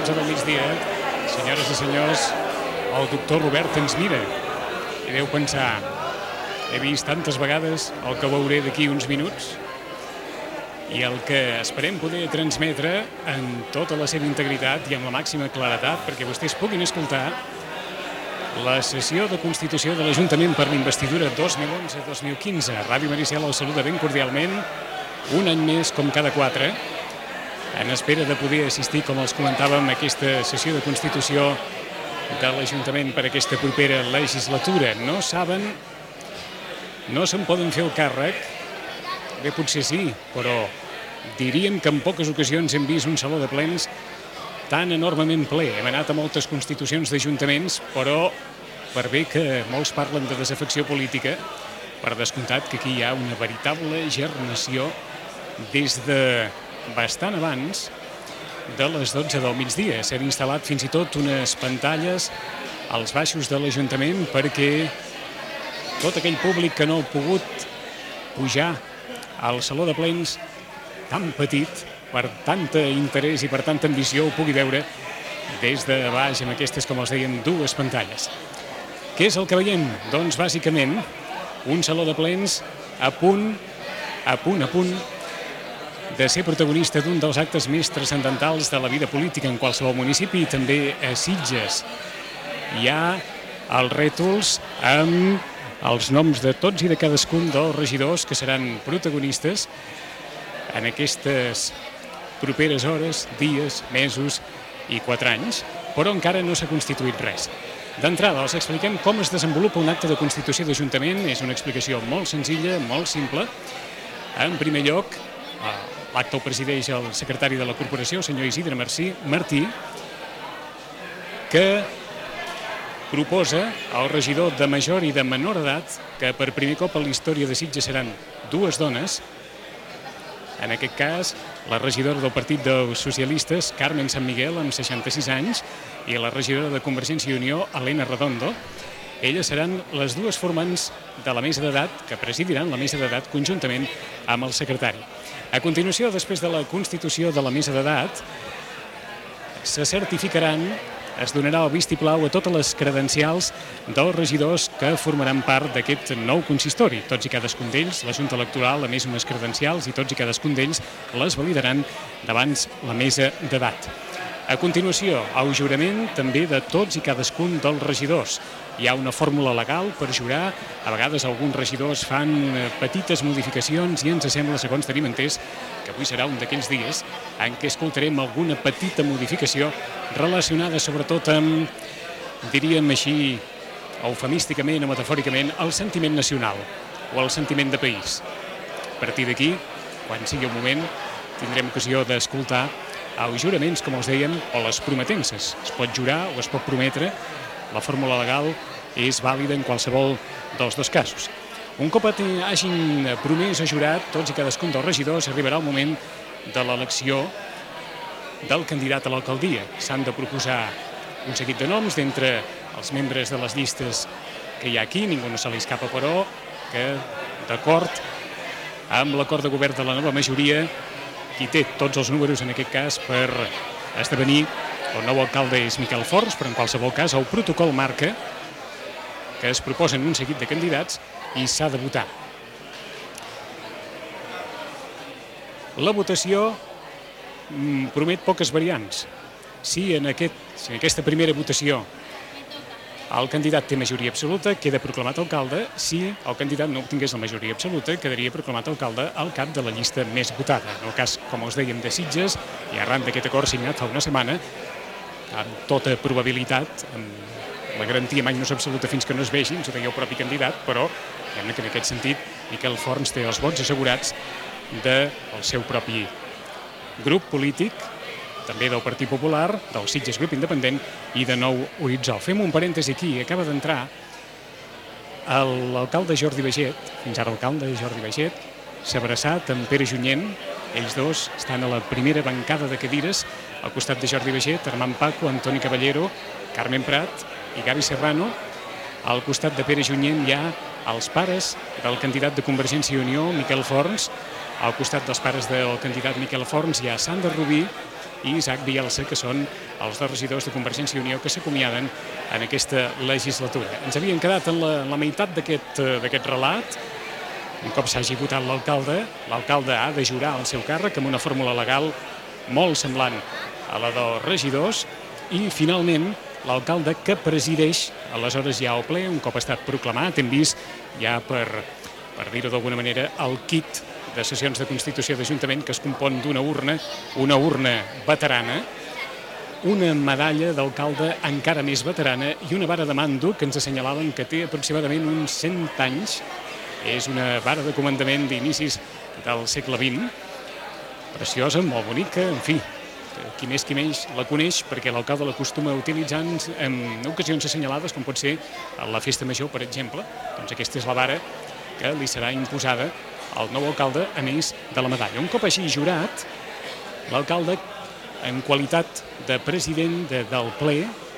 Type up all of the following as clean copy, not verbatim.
12 del migdia. Senyores i senyors, el doctor Robert ens mira i deu pensar: he vist tantes vegades el que veuré d'aquí uns minuts, i el que esperem poder transmetre en tota la seva integritat i amb la màxima claredat perquè vostès puguin escoltar la sessió de constitució de l'Ajuntament per l'investidura 2011-2015. Ràdio Maricial el saluda ben cordialment, un any més com cada 4, en espera de poder assistir, com els comentàvem, a aquesta sessió de constitució de l'Ajuntament per aquesta propera legislatura. No saben, no se'n poden fer el càrrec, bé, potser sí, però diríem que en poques ocasions hem vist un saló de plens tan enormement ple. Hem anat a moltes constitucions d'ajuntaments, però per bé que molts parlen de desafecció política, per descomptat que aquí hi ha una veritable gernació des de bastant abans de les 12 del migdia. S'han instal·lat fins i tot unes pantalles als baixos de l'Ajuntament perquè tot aquell públic que no ha pogut pujar al saló de plens tan petit, per tant interès i per tanta ambició, ho pugui veure des de baix amb aquestes, com els deien, dues pantalles. Què és el que veiem? Doncs bàsicament un saló de plens a punt de ser protagonista d'un dels actes més transcendentals de la vida política en qualsevol municipi i també a Sitges. Hi ha els rètols amb els noms de tots i de cadascun dels regidors que seran protagonistes en aquestes properes hores, dies, mesos i 4 anys, però encara no s'ha constituït res. D'entrada, els expliquem com es desenvolupa un acte de constitució d'Ajuntament. És una explicació molt senzilla, molt simple. En primer lloc, l'acte el presideix el secretari de la corporació, el senyor Isidre Martí, que proposa al regidor de major i de menor edat, que per primer cop a la història de Sitges seran dues dones, en aquest cas, la regidora del Partit dels Socialistes, Carmen San Miguel, amb 66 anys, i la regidora de Convergència i Unió, Elena Redondo. Elles seran les dues formants de la mesa d'edat, que presidiran la mesa d'edat conjuntament amb el secretari. A continuació, després de la constitució de la mesa d'edat, se certificaran, es donarà el vistiplau a totes les credencials dels regidors que formaran part d'aquest nou consistori. Tots i cadascun d'ells, la Junta Electoral, a més unes credencials, i tots i cadascun d'ells les validaran davant la mesa d'edat. A continuació, el jurament també de tots i cadascun dels regidors. Hi ha una fórmula legal per jurar. A vegades alguns regidors fan petites modificacions i ens sembla, segons tenim entès, que avui serà un d'aquells dies en què escoltarem alguna petita modificació relacionada sobretot amb, diríem així, eufemísticament o metafòricament, el sentiment nacional o el sentiment de país. A partir d'aquí, quan sigui el moment, tindrem ocasió d'escoltar els juraments, com els dèiem, o les prometences. Es pot jurar o es pot prometre. La fórmula legal és vàlida en qualsevol dels dos casos. Un cop hagin promès o jurat tots i cadascun dels regidors, arribarà el moment de l'elecció del candidat a l'alcaldia. S'han de proposar un seguit de noms d'entre els membres de les llistes que hi ha aquí. Ningú no se li escapa, però, que d'acord amb l'acord de govern de la nova majoria, qui té tots els números en aquest cas per esdevenir el nou alcalde és Miquel Forns, però en qualsevol cas el protocol marca que es proposen un seguit de candidats i s'ha de votar. La votació promet poques variants. Si en aquesta primera votació el candidat té majoria absoluta, queda proclamat alcalde. Si el candidat no obtingués la majoria absoluta, quedaria proclamat alcalde al cap de la llista més votada. En el cas, com us dèiem, de Sitges, i arran d'aquest acord signat fa una setmana, amb tota probabilitat, amb la garantia mai no és absoluta fins que no es vegi, ens ho deia el propi candidat, però que en aquest sentit Miquel Forns té els vots assegurats del seu propi grup polític, també del Partit Popular, del Sitges Grup Independent i de Nou Horitzó. Fem un parèntesi aquí. Acaba d'entrar l'alcalde Jordi Baget, fins ara alcalde Jordi Baget, s'ha abraçat amb Pere Junyent. Ells dos estan a la primera bancada de cadires, al costat de Jordi Baget, Armand Paco, Antoni Caballero, Carmen Prat i Gavi Serrano. Al costat de Pere Junyent hi ha els pares del candidat de Convergència i Unió, Miquel Forns. Al costat dels pares del candidat Miquel Forns hi ha Sandra Rubí i Isaac Bielsa, que són els dos regidors de Convergència i Unió que s'acomiaden en aquesta legislatura. Ens havien quedat en la meitat d'aquest relat. Un cop s'hagi votat l'alcalde ha de jurar el seu càrrec amb una fórmula legal molt semblant a la dels regidors i, finalment, l'alcalde que presideix aleshores ja el ple, un cop ha estat proclamat. Hem vist ja, per dir-ho d'alguna manera, el kit de sessions de Constitució d'Ajuntament, que es compon d'una urna veterana, una medalla d'alcalde encara més veterana i una vara de mando que ens assenyalaven que té aproximadament uns 100 anys. És una vara de comandament d'inicis del segle XX, preciosa, molt bonica, en fi, qui més qui menys la coneix perquè l'alcalde l'acostuma a utilitzar en ocasions assenyalades, com pot ser a la Festa Major, per exemple. Doncs aquesta és la vara que li serà imposada al nou alcalde, a més de la medalla. Un cop així jurat, l'alcalde, en qualitat de president del ple,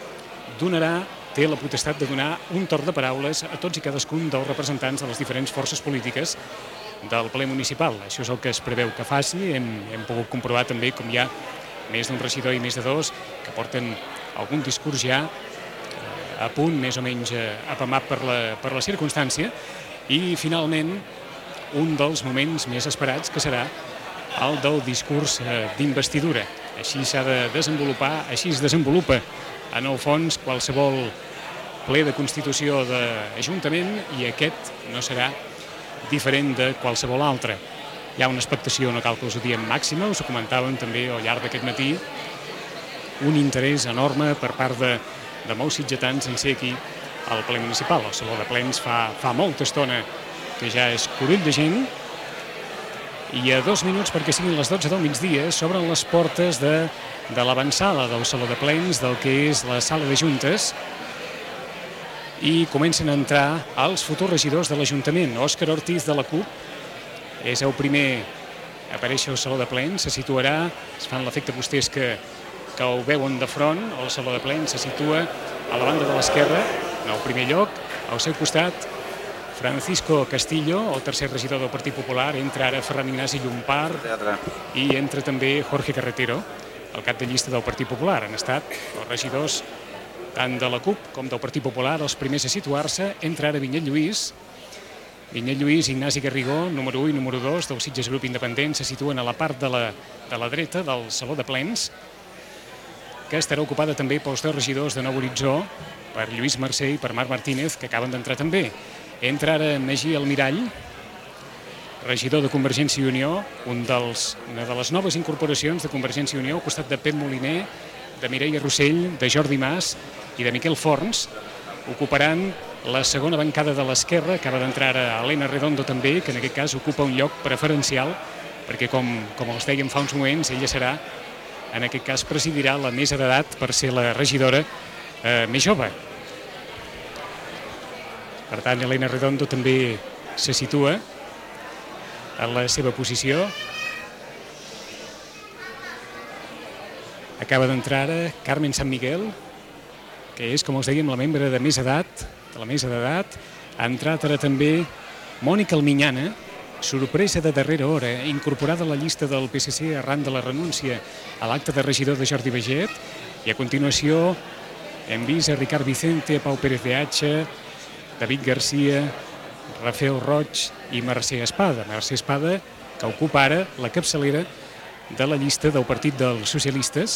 té la potestat de donar un torn de paraules a tots i cadascun dels representants de les diferents forces polítiques del ple municipal. Això és el que es preveu que faci. Hem pogut comprovar també com hi ha més d'un regidor i més de dos que porten algun discurs ja a punt, més o menys apamat per la circumstància. I, finalment, un dels moments més esperats, que serà el del discurs d'investidura. Així s'ha de desenvolupar, així es desenvolupa en el fons qualsevol ple de Constitució d'Ajuntament i aquest no serà diferent de qualsevol altre. Hi ha una expectació, no cal que us ho diem, màxima, us ho comentàvem també al llarg d'aquest matí, un interès enorme per part de molts sitgetans en ser aquí al ple municipal. El Saló de Plens fa molta estona que ja és curull de gent i a 2 minuts perquè siguin les 12 del migdia s'obren les portes de l'avançada del Saló de Plens, del que és la sala de juntes, i comencen a entrar els futurs regidors de l'Ajuntament. Òscar Ortiz, de la CUP, és el primer a aparèixer al Saló de Plens, se situarà, es fan l'efecte vostès que ho veuen de front, el Saló de Plens se situa a la banda de l'esquerra, en el primer lloc, al seu costat, Francisco Castillo, el tercer regidor del Partit Popular, entra ara Ferran Ignasi Llompart i entra també Jorge Carretero, el cap de llista del Partit Popular. Han estat els regidors tant de la CUP com del Partit Popular els primers a situar-se. Entra ara Vinyet Lluís, Ignasi Garrigó, número 1 i número 2 del Sitges Grup Independent, se situen a la part de la dreta del Saló de Plens, que estarà ocupada també pels dos regidors de Nou Horitzó, per Lluís Mercè i per Marc Martínez, que acaben d'entrar també. Entra ara Magí Almirall, regidor de Convergència i Unió, una de les noves incorporacions de Convergència i Unió, al costat de Pep Moliner, de Mireia Rossell, de Jordi Mas i de Miquel Forns. Ocuparan la segona bancada de l'esquerra, acaba d'entrar ara Elena Redondo també, que en aquest cas ocupa un lloc preferencial, perquè com els dèiem fa uns moments, ella serà, en aquest cas presidirà la mesa d'edat per ser la regidora més jove. Per tant, Elena Redondo també se situa en la seva posició. Acaba d'entrar ara Carmen San Miguel, que és, com us dèiem, la membre de més edat, de la mesa d'edat. Ha entrat ara també Mònica Alminyana, sorpresa de darrera hora, incorporada a la llista del PSC arran de la renúncia a l'acte de regidor de Jordi Baget. I a continuació hem vist a Ricard Vicente, a Pau Pérez de Hacha, David Garcia, Rafael Roig i Mercè Espada. Mercè Espada, que ocupa ara la capçalera de la llista del Partit dels Socialistes.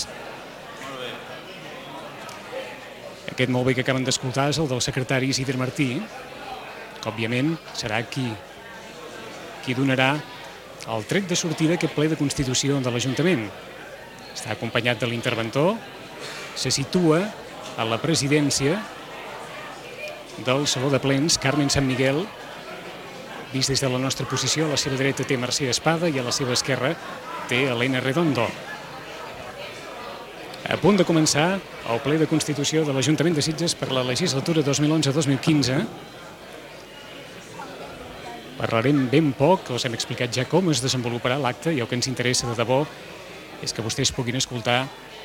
Aquest molt bé que acaben d'escoltar és el del secretari Isidre Martí, que òbviament serà qui donarà el tret de sortida d'aquest ple de Constitució de l'Ajuntament. Està acompanyat de l'interventor, se situa a la presidència del Saló de Plens, Carmen San Miguel. Vist des de la nostra posició, a la seva dreta té Mercè Espada i a la seva esquerra té Elena Redondo. A punt de començar el ple de Constitució de l'Ajuntament de Sitges per la legislatura 2011-2015. Parlarem ben poc, us hem explicat ja com es desenvoluparà l'acte i el que ens interessa de debò és que vostès puguin escoltar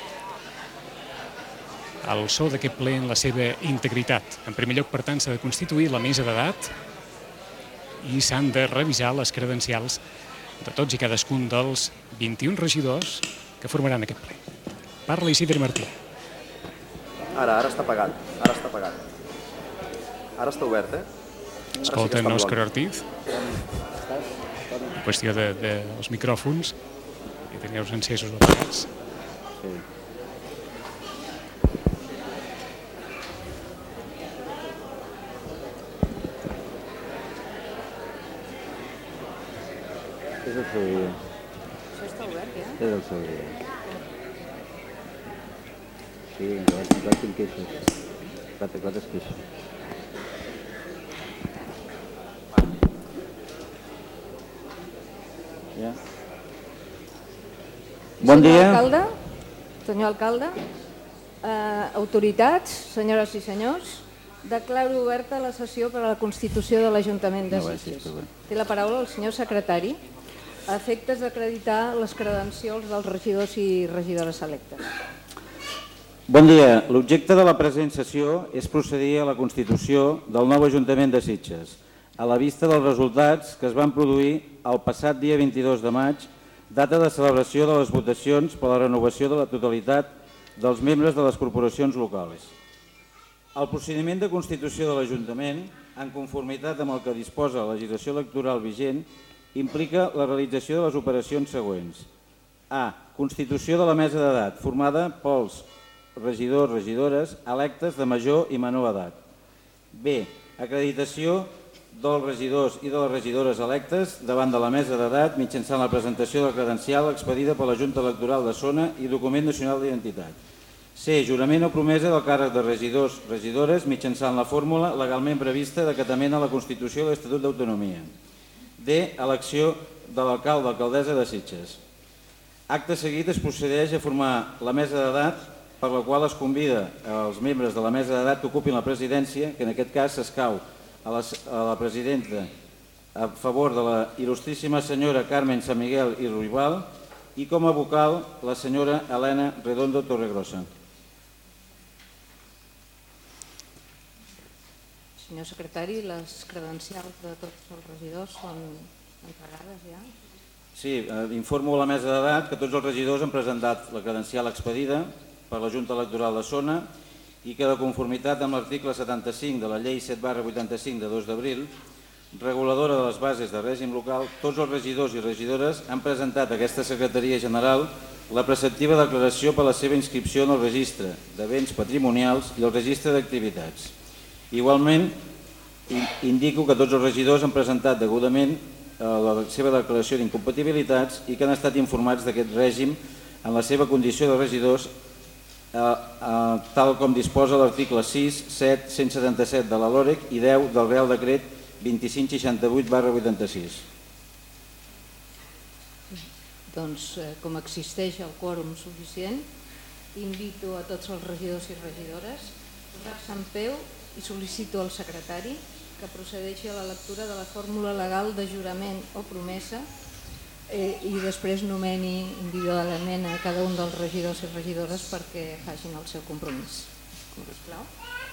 el so d'aquest ple en la seva integritat. En primer lloc, per tant, s'ha de constituir la mesa d'edat i s'han de revisar les credencials de tots i cadascun dels 21 regidors que formaran aquest ple. Parla Isidre Martí. Ara està apagat. Ara està apagat. Ara està obert, Escolta, en Òscar Ortiz. Qüestió dels micròfons. I teniu els encesos o apagats. Sí. És el seu dia. Això està obert, ja? És el seu dia. Sí, clar, tinc queixes. Clar, és queixes. Ja. Bon dia. Senyor alcalde, autoritats, senyores i senyors, declaro oberta la sessió per a la constitució de l'Ajuntament de Sitges. Té la paraula el senyor secretari a efectes d'acreditar les credencials dels regidors i regidores electes. Bon dia. L'objecte de la present sessió és procedir a la constitució del nou Ajuntament de Sitges, a la vista dels resultats que es van produir el passat dia 22 de maig, data de celebració de les votacions per a la renovació de la totalitat dels membres de les corporacions locals. El procediment de constitució de l'Ajuntament, en conformitat amb el que disposa la legislació electoral vigent, implica la realització de les operacions següents. A. Constitució de la mesa d'edat, formada pels regidors, regidores, electes de major i menor edat. B. Acreditació dels regidors i de les regidores electes davant de la mesa d'edat mitjançant la presentació de la credencial expedida per la Junta Electoral de Zona i document nacional d'identitat. C. Jurament o promesa del càrrec de regidors, regidores mitjançant la fórmula legalment prevista d'acatament a la Constitució i l'Estatut d'Autonomia. D. Elecció de l'alcalde o alcaldessa de Sitges. Acte seguit es procedeix a formar la mesa d'edat per la qual es convida els membres de la mesa d'edat que ocupin la presidència, que en aquest cas s'escau a la presidenta a favor de la il·lustríssima senyora Carmen San Miguel i Ruibal i com a vocal la senyora Helena Redondo Torregrossa. Senyor secretari, les credencials de tots els regidors són entregades ja? Sí, informo a la mesa d'edat que tots els regidors han presentat la credencial expedida per la Junta Electoral de Zona i que de conformitat amb l'article 75 de la Llei 7/85 de 2 d'abril, reguladora de les bases de règim local, tots els regidors i regidores han presentat a aquesta Secretaria General la preceptiva declaració per a la seva inscripció en el registre de béns patrimonials i el registre d'activitats. Igualment, indico que tots els regidors han presentat degudament la seva declaració d'incompatibilitats i que han estat informats d'aquest règim en la seva condició de regidors tal com disposa l'article 6, 7, 177 de la LOREC i 10 del Real Decret 2568/86. Doncs, com existeix el quòrum suficient, invito a tots els regidors i regidores a posar-se en peu i sol·licito al secretari que procedeixi a la lectura de la fórmula legal de jurament o promesa i després nomeni individualment a cada un dels regidors i regidores perquè facin el seu compromís. Sisplau.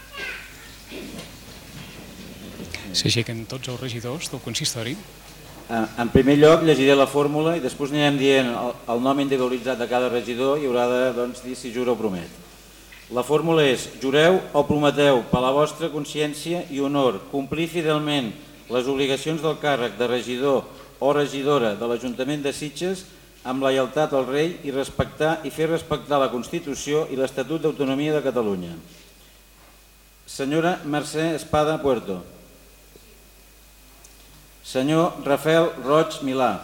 S'aixequen tots els regidors del consistori. En primer lloc llegiré la fórmula i després anirem dient el nom individualitzat de cada regidor i haurà de dir si jura o promet. La fórmula és: jureu o prometeu per la vostra consciència i honor complir fidelment les obligacions del càrrec de regidor o regidora de l'Ajuntament de Sitges amb lleialtat al rei i respectar i fer respectar la Constitució i l'Estatut d'Autonomia de Catalunya. Senyora Mercè Espada Puerto. Senyor Rafael Roig Milà.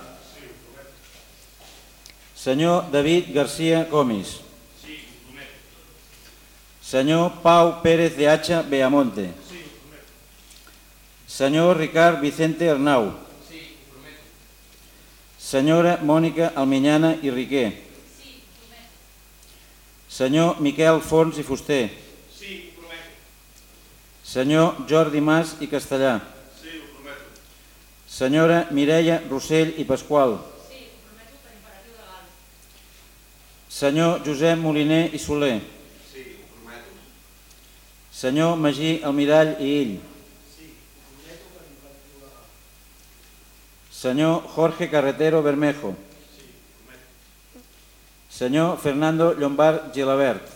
Senyor David García Comis. Senyor Pau Pérez de Hacha Beamonte. Senyor Ricard Vicente Arnau. Senyora Mònica Alminyana i Riquer. Senyor Miquel Fons i Fuster. Senyor Jordi Mas i Castellà. Senyora Mireia Rossell i Pasqual. Senyor Josep Moliner i Soler. Senyor Magí Almirall i Ill. Senyor Jorge Carretero Bermejo. Senyor Fernando Llombard Gilabert.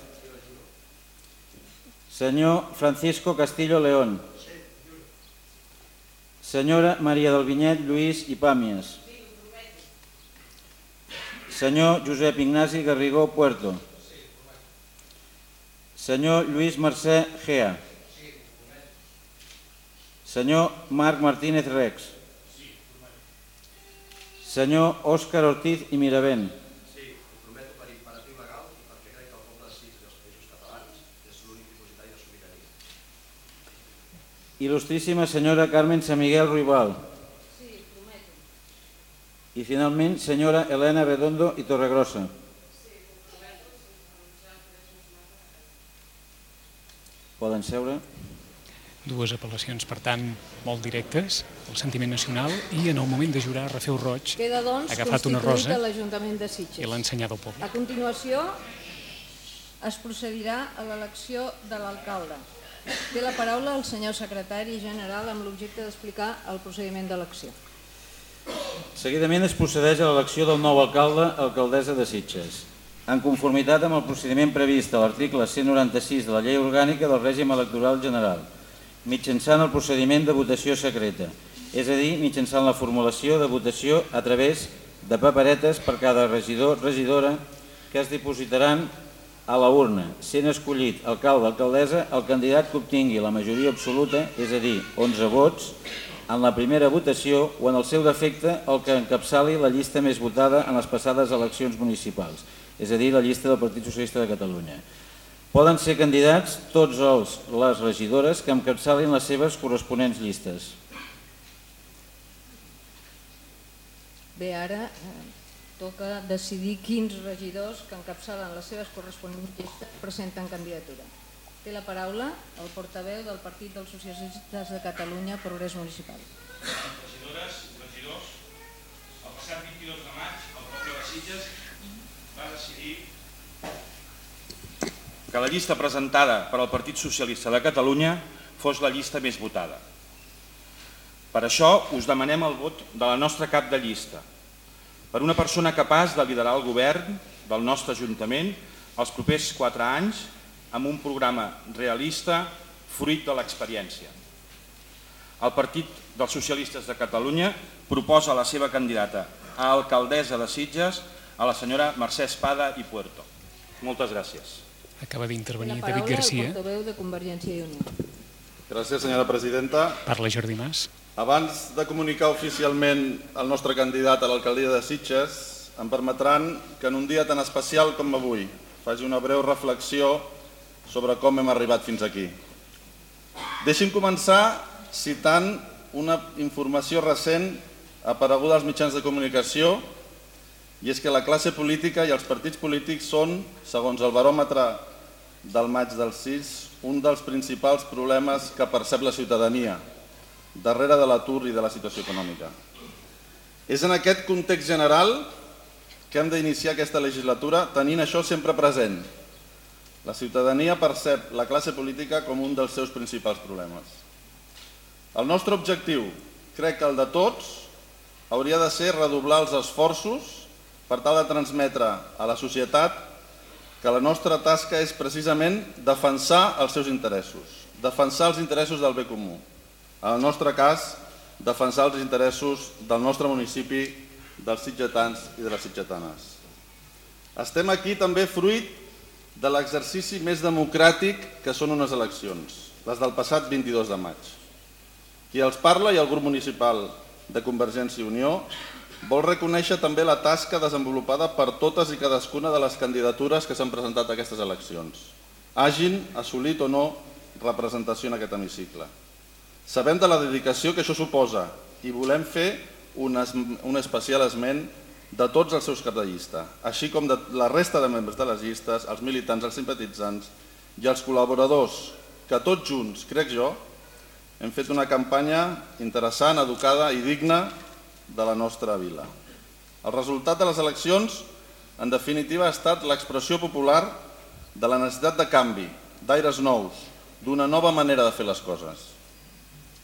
Senyor Francisco Castillo León. Senyora Maria del Vinyet Lluís i Pàmies. Senyor Josep Ignasi Garrigó Puerto. Senyor Lluís Mercè Gea. Senyor Marc Martínez Rex. Senyor Òscar Ortiz i Miravent. Sí, ho prometo per imperatiu legal i perquè crec que el poble de Sitges i els països catalans és l'únic dipositari de sobirania. Il·lustríssima senyora Carmen San Miguel Ruibal. Sí, prometo. I finalment, senyora Elena Redondo i Torregrossa. Poden seure. Dues apel·lacions, per tant, molt directes, el sentiment nacional, i en el moment de jurar, Rafeu Roig Queda, doncs, ha agafat una rosa l'Ajuntament de Sitges. i l'ha ensenyat al poble. A continuació, es procedirà a l'elecció de l'alcalde. Té la paraula el senyor secretari general amb l'objecte d'explicar el procediment d'elecció. Seguidament es procedeix a l'elecció del nou alcalde o alcaldessa de Sitges, en conformitat amb el procediment previst a l'article 196 de la Llei Orgànica del Règim Electoral General, mitjançant el procediment de votació secreta, és a dir, mitjançant la formulació de votació a través de paperetes per cada regidor o regidora que es dipositaran a la urna, sent escollit alcalde o alcaldessa el candidat que obtingui la majoria absoluta, és a dir, 11 vots, en la primera votació o en el seu defecte el que encapçali la llista més votada en les passades eleccions municipals, és a dir, la llista del Partit Socialista de Catalunya. Poden ser candidats tots les regidores que encapçalin les seves corresponents llistes. Bé, ara toca decidir quins regidors que encapçalen les seves corresponents llistes presenten candidatura. Té la paraula el portaveu del Partit dels Socialistes de Catalunya, Progrés Municipal. Regidores, regidors, el passat 22 de maig el poble de Sitges va decidir que la llista presentada per al Partit Socialista de Catalunya fos la llista més votada. Per això us demanem el vot de la nostra cap de llista, per una persona capaç de liderar el govern del nostre Ajuntament els propers 4 anys amb un programa realista fruit de l'experiència. El Partit dels Socialistes de Catalunya proposa la seva candidata a alcaldessa de Sitges, a la senyora Mercè Espada i Puerto. Moltes gràcies. Acaba d'intervenir La David paraula Garcia. el portaveu de Convergència i Unió. Gràcies, senyora presidenta. Parla Jordi Mas. Abans de comunicar oficialment el nostre candidat a l'alcaldia de Sitges, em permetran que en un dia tan especial com avui faci una breu reflexió sobre com hem arribat fins aquí. Deixi'm començar citant una informació recent apareguda als mitjans de comunicació, i és que la classe política i els partits polítics són, segons el baròmetre del maig del 6, un dels principals problemes que percep la ciutadania, darrere de l'atur i de la situació econòmica. És en aquest context general que hem d'iniciar aquesta legislatura tenint això sempre present. La ciutadania percep la classe política com un dels seus principals problemes. El nostre objectiu, crec que el de tots, hauria de ser redoblar els esforços per tal de transmetre a la societat que la nostra tasca és precisament defensar els seus interessos, defensar els interessos del bé comú. En el nostre cas, defensar els interessos del nostre municipi, dels sitgetans i de les sitgetanes. Estem aquí també fruit de l'exercici més democràtic que són unes eleccions, les del passat 22 de maig. Qui els parla i el grup municipal de Convergència i Unió vol reconèixer també la tasca desenvolupada per totes i cadascuna de les candidatures que s'han presentat a aquestes eleccions, hagin assolit o no representació en aquest hemicicle. Sabem de la dedicació que això suposa i volem fer un especial esment de tots els seus caps de llista, així com de la resta de membres de les llistes, els militants, els simpatitzants i els col·laboradors, que tots junts, crec jo, hem fet una campanya interessant, educada i digna de la nostra vila. El resultat de les eleccions, en definitiva, ha estat l'expressió popular de la necessitat de canvi, d'aires nous, d'una nova manera de fer les coses.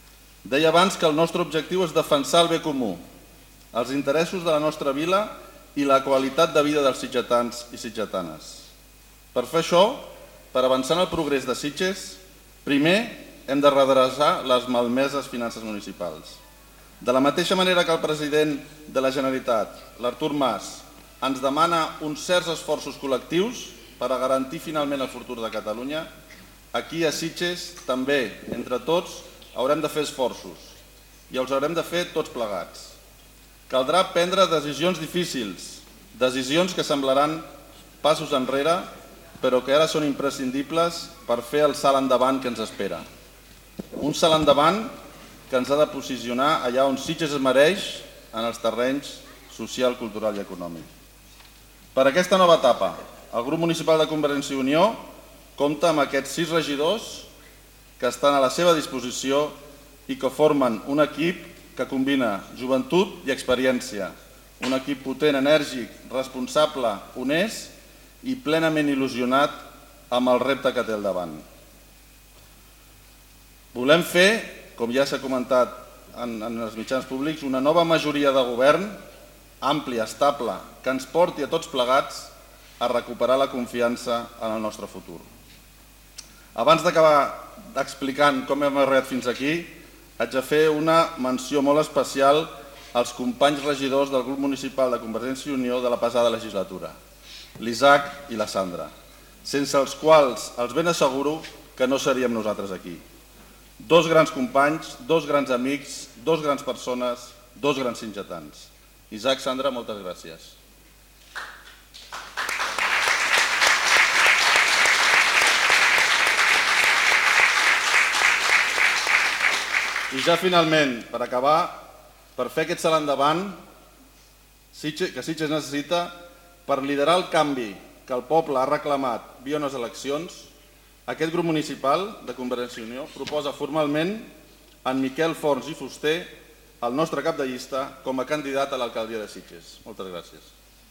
Deia abans que el nostre objectiu és defensar el bé comú, els interessos de la nostra vila i la qualitat de vida dels sitgetans i sitgetanes. Per fer això, per avançar en el progrés de Sitges, primer hem de redreçar les malmeses finances municipals. De la mateixa manera que el president de la Generalitat, l'Artur Mas, ens demana uns certs esforços col·lectius per a garantir finalment el futur de Catalunya, aquí a Sitges també, entre tots, haurem de fer esforços i els haurem de fer tots plegats. Caldrà prendre decisions difícils, decisions que semblaran passos enrere, però que ara són imprescindibles per fer el salt endavant que ens espera. Un salt endavant que ens ha de posicionar allà on Sitges es mereix, en els terrenys social, cultural i econòmic. Per aquesta nova etapa, el grup municipal de Convergència i Unió compta amb aquests 6 regidors que estan a la seva disposició i que formen un equip que combina joventut i experiència, un equip potent, enèrgic, responsable, honest i plenament il·lusionat amb el repte que té al davant. Volem fer, com ja s'ha comentat en els mitjans públics, una nova majoria de govern àmplia, estable, que ens porti a tots plegats a recuperar la confiança en el nostre futur. Abans d'acabar explicant com hem arribat fins aquí, haig de fer una menció molt especial als companys regidors del grup municipal de Convergència i Unió de la passada legislatura, l'Isaac i la Sandra, sense els quals els ben asseguro que no seríem nosaltres aquí. 2 grans companys, 2 grans amics, 2 grans persones, 2 grans sitgetans. Isaac, Sandra, moltes gràcies. I ja finalment, per acabar, per fer aquest salt endavant que Sitges necessita per liderar el canvi que el poble ha reclamat via unes eleccions, aquest grup municipal de Convergència i Unió proposa formalment en Miquel Forns i Fuster, el nostre cap de llista, com a candidat a l'alcaldia de Sitges. Moltes gràcies.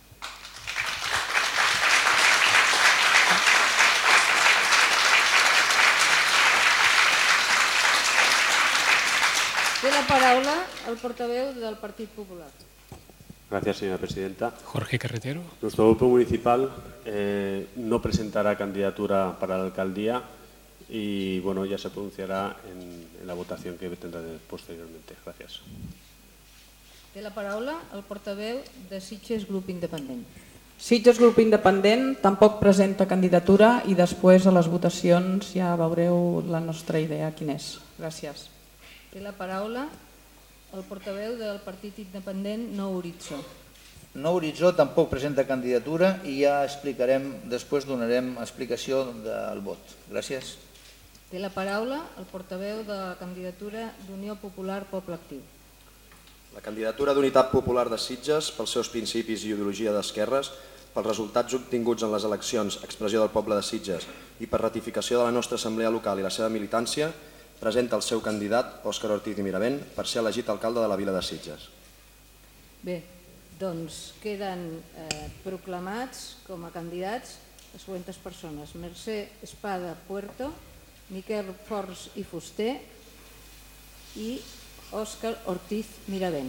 Té la paraula el portaveu del Partit Popular. Gracias, señora presidenta. Jorge Carretero. Nuestro grupo municipal no presentará candidatura para la alcaldía y bueno, ya se pronunciará en la votación que tendrá posteriormente. Gracias. Té la paraula el portaveu de Sitges Grup Independent. Sitges Grup Independent tampoc presenta candidatura i després a les votacions ja veureu la nostra idea quina és. Gràcies. Té la paraula el portaveu del Partit Independent Nou Horitzó. Nou Horitzó tampoc presenta candidatura i ja explicarem, després donarem explicació del vot. Gràcies. Té la paraula el portaveu de la candidatura d'Unió Popular Poble Actiu. La candidatura d'Unitat Popular de Sitges, pels seus principis i ideologia d'esquerres, pels resultats obtinguts en les eleccions, expressió del poble de Sitges i per ratificació de la nostra assemblea local i la seva militància, presenta el seu candidat, Òscar Ortiz i Miravent, per ser elegit alcalde de la vila de Sitges. Bé, doncs queden proclamats com a candidats les següents persones: Mercè Espada Puerto, Miquel Forns i Fuster i Òscar Ortiz Miravent.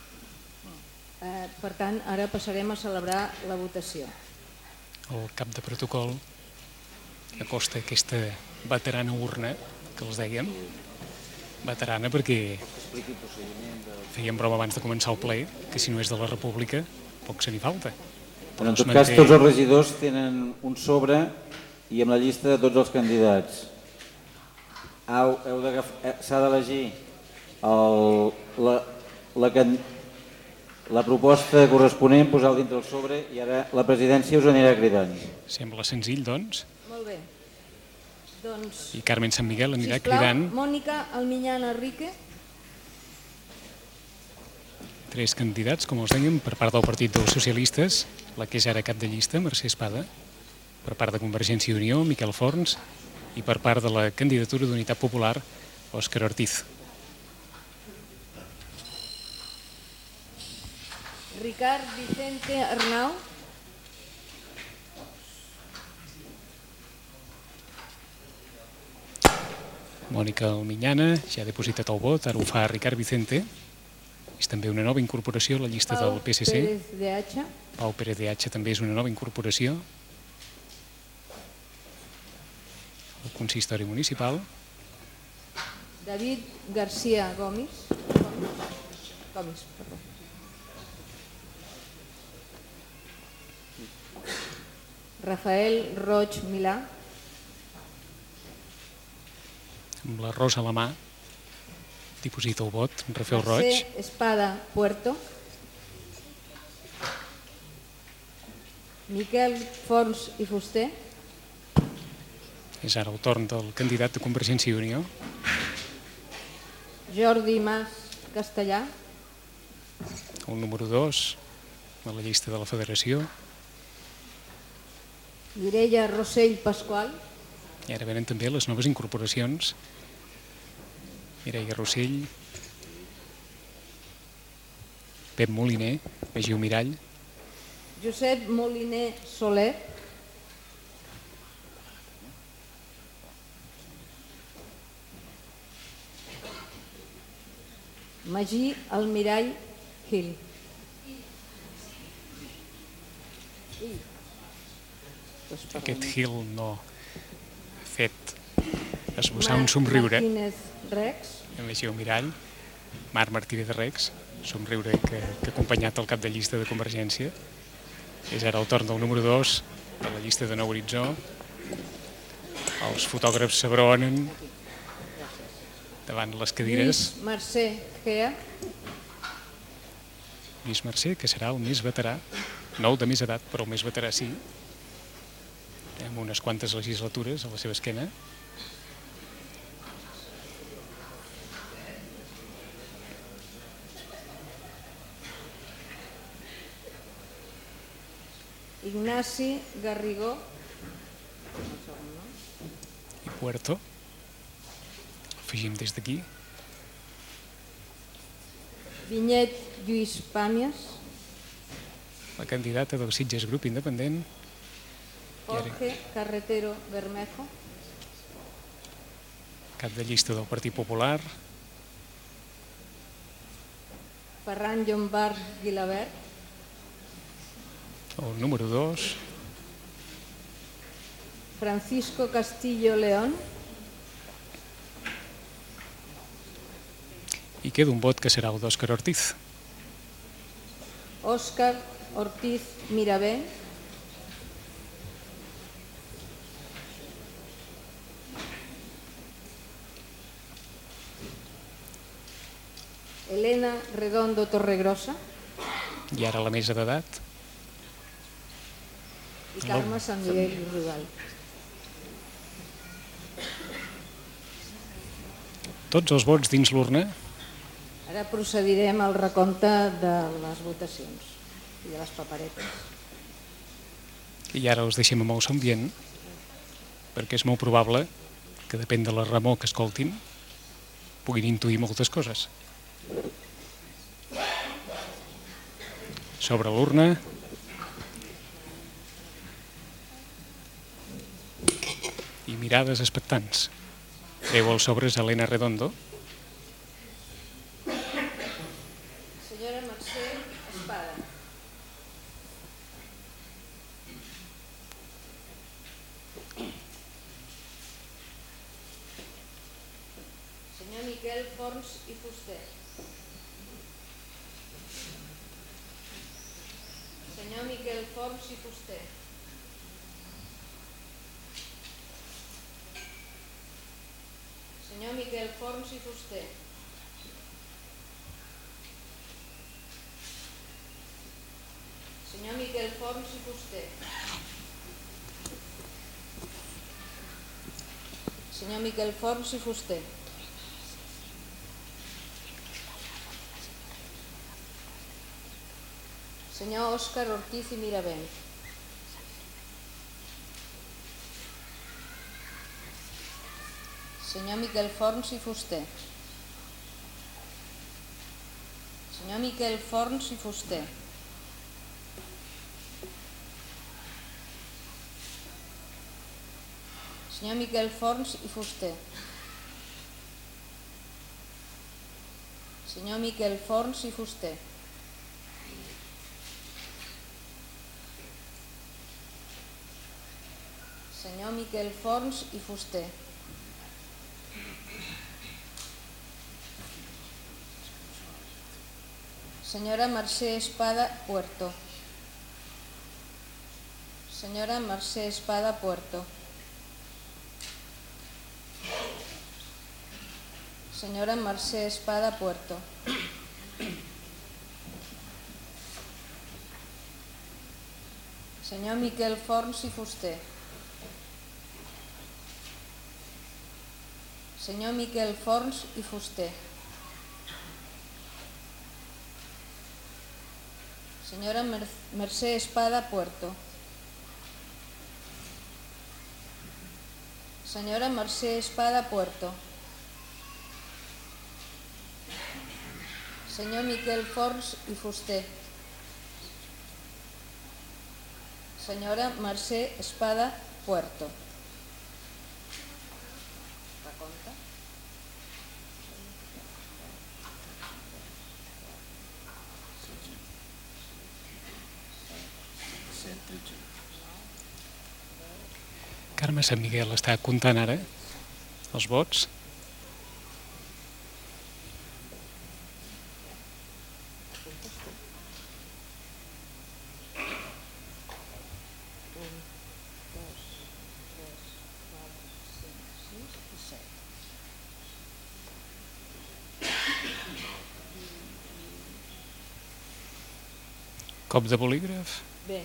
Per tant, ara passarem a celebrar la votació. El cap de protocol acosta aquesta veterana urna que els dèiem, veterana perquè fèiem broma abans de començar el ple, que si no és de la República, poc se n'hi falta. Però en tot cas, tots els regidors tenen un sobre i amb la llista de tots els candidats. S'ha d'elegir la proposta corresponent, posar-la dintre el sobre i ara la presidència us anirà cridant. Sembla senzill, doncs. Molt bé. I Carmen Sant Miguel anirà cridant. Sisplau, Mònica Alminyana Rique. 3 candidats, com els dèiem, per part del Partit dels Socialistes, la que és ara cap de llista, Mercè Espada, per part de Convergència i Unió, Miquel Forns, i per part de la candidatura d'Unitat Popular, Òscar Ortiz. Ricard Vicente Arnau. Mònica Alminyana ja ha depositat el vot, ara ho fa Ricard Vicente. Està també una nova incorporació a la llista del PSC. Pau Pérez de Hacha. Pau Pérez de Hacha també és una nova incorporació al consistori municipal. David García Gomis. Gomis, perdó. Rafael Roig Milà. Amb la rosa a la mà, diposita el vot, Rafael Roig. Mercè Espada Puerto. Miquel Fons i Fuster. És ara el torn del candidat de Convergència i Unió. Jordi Mas Castellà. El número 2 de la llista de la Federació. Mireia Rossell Pasqual. I ara venen també les noves incorporacions. Mireia Rossell, Pep Moliner, Magiu Mirall, Josep Moliner Soler. Magí Almirall Gil. Aquest Gil no ha fet esbossar un somriure. Martínez Rex. Magiu Mirall, Marc Martínez Rex, somriure que ha acompanyat el cap de llista de Convergència. És ara el torn del número 2 de la llista de Nou Horitzó. Els fotògrafs s'abraonen davant les cadires. Lluís Mercè Gea. Lluís Mercè, que serà el més veterà, no el de més edat, però el més veterà sí, amb unes quantes legislatures a la seva esquena. Ignasi Garrigó. I Puerto. Afegim des d'aquí. Vinyet Lluís Pàmies. La candidata del Sitges Grup Independent. Jorge Carretero Bermejo. Cap de llista del Partit Popular. Ferran Llombard Guilabert. El número 2. Francisco Castillo León. I queda un vot que serà el d'Òscar Ortiz. Òscar Ortiz Mirabé. Elena Redondo Torregrossa. I ara la mesa d'edat. I Carme Sant Miguel i Rodal. Tots els vots dins l'urna. Ara procedirem al recompte de les votacions i de les paperetes. I ara els deixem amb el so ambient, perquè és molt probable que depèn de la remor que escoltin, puguin intuir moltes coses. Sobre l'urna. I mirades expectants. Treu els sobres a Elena Redondo. Senyora Mercè Espada. Senyor Miquel Forns i Fuster. Senyor Miquel Forns i Fuster. Senyor Miquel Forns i Fuster. Senyor Miquel Forns i Fuster. Senyor Miquel Forns i Fuster. Senyor Òscar Ortiz i Miravent. Senyor Miquel Forns i Fuster. Senyor Miquel Forns i Fuster. Senyor Miquel Forns i Fuster. Senyor Miquel Forns i Fuster. Senyor Miquel Forns i Fuster. Senyora Mercè Espada Puerto. Senyora Mercè Espada Puerto. Senyora Mercè Espada Puerto. Senyor Miquel Forns i Fuster. Senyor Miquel Forns i Fuster. Senyora Mercè Espada Puerto. Senyora Mercè Espada Puerto. Senyor Miquel Forns i Fuster. Senyora Mercè Espada Puerto. Recompte. Carme Sant Miguel està comptant ara els vots. Cop de bolígraf. Bé,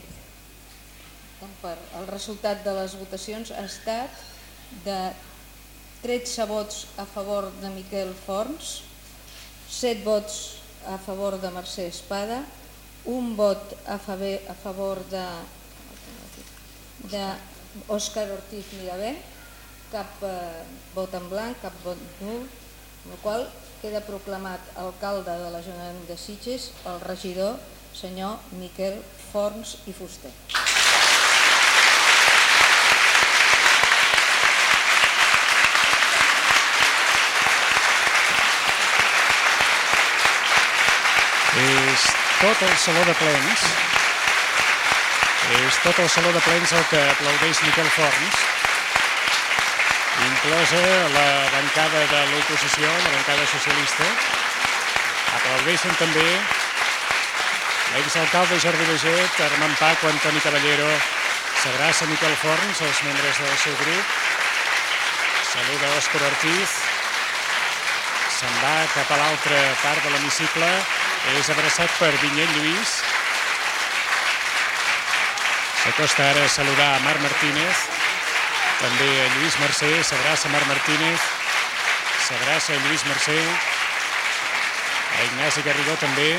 el resultat de les votacions ha estat de 13 vots a favor de Miquel Forns, 7 vots a favor de Mercè Espada, un vot a favor d'Òscar Ortiz Mirabé, cap vot en blanc, cap vot nul, amb el qual queda proclamat alcalde de l'Ajuntament de Sitges el regidor senyor Miquel Forns i Fuster. És tot el saló de plens, el que aplaudeix Miquel Forns, inclosa la bancada de l'oposició, la bancada socialista. Aplaudeixen també l'exalcalde Jordi Beget, Armand Paco, Antoni Caballero. S'abraça Miquel Forns, els membres del seu grup. Saluda Òscar Ortiz. Se'n va cap a l'altra part de l'hemicicle. És abraçat per Vinyet Lluís. S'acosta ara a saludar a Marc Martínez. També a Lluís Mercè. S'abraça a Marc Martínez. S'abraça a Lluís Mercè. A Ignasi Garrigó també.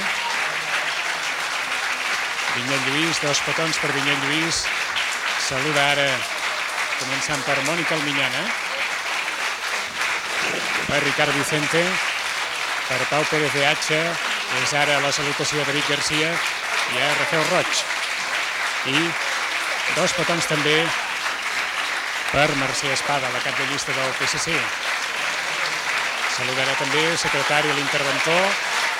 Vinyet Lluís, 2 petons per Vinyet Lluís. Saluda ara, començant per Mònica Alminyana, per Ricard Vicente, per Pau Pérez de Hacha, és ara la salutació de David Garcia i a Rafael Roig. I 2 petons també per Mercè Espada, la cap de llista del PSC. Saludarà també el secretari i l'interventor.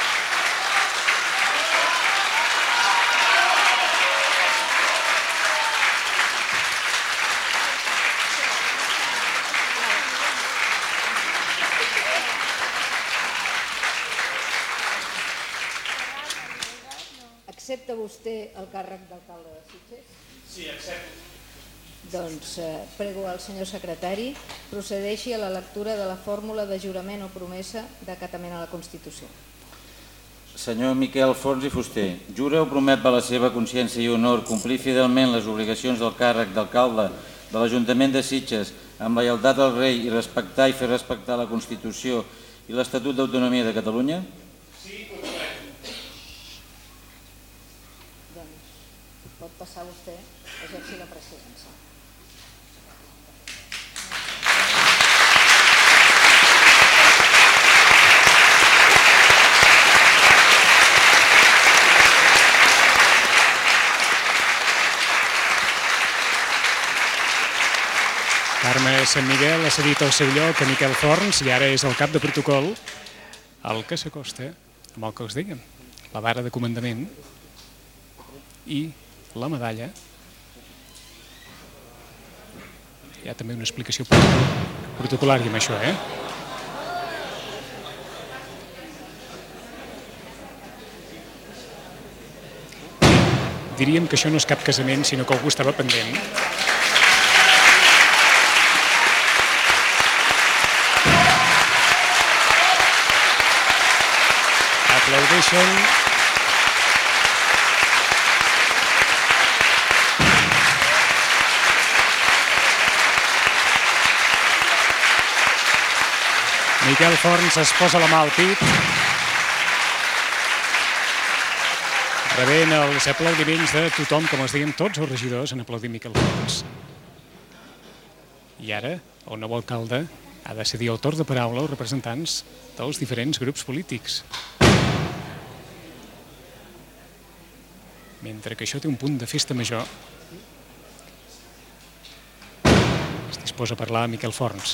Accepta vostè el càrrec d'alcalde de Sitges? Sí, accepto. Doncs prego al senyor secretari procedeixi a la lectura de la fórmula de jurament o promesa d'acatament a la Constitució. Senyor Miquel Forns i Fuster, jura o promet per la seva consciència i honor complir fidelment les obligacions del càrrec d'alcalde de l'Ajuntament de Sitges amb lleialtat al rei i respectar i fer respectar la Constitució i l'Estatut d'Autonomia de Catalunya? Sí, ho prometo. Doncs pot passar vostè a exercir la presidència. Carme Sant Miguel ha cedit el seu lloc a Miquel Forns i ara és el cap de protocol el que s'acosta amb el que us dèiem, la vara de comandament i la medalla. Hi ha també una explicació protocolària amb això, Diríem que això no és cap casament, sinó que algú estava pendent. Aplaudeixen. Miquel Forns es posa la mà al pit, rebent els aplaudiments de tothom, com es deien tots els regidors en aplaudir Miquel Forns. I ara, el nou alcalde ha de cedir el torn de paraula als representants dels diferents grups polítics. Mentre que això té un punt de festa major, es disposa a parlar Miquel Forns.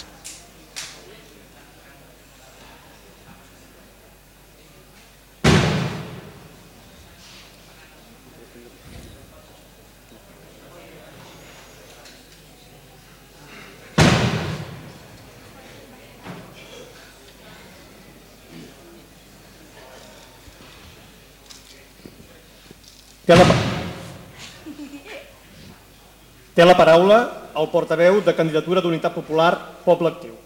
Té la paraula el portaveu de Candidatura d'Unitat Popular Poble Actiu.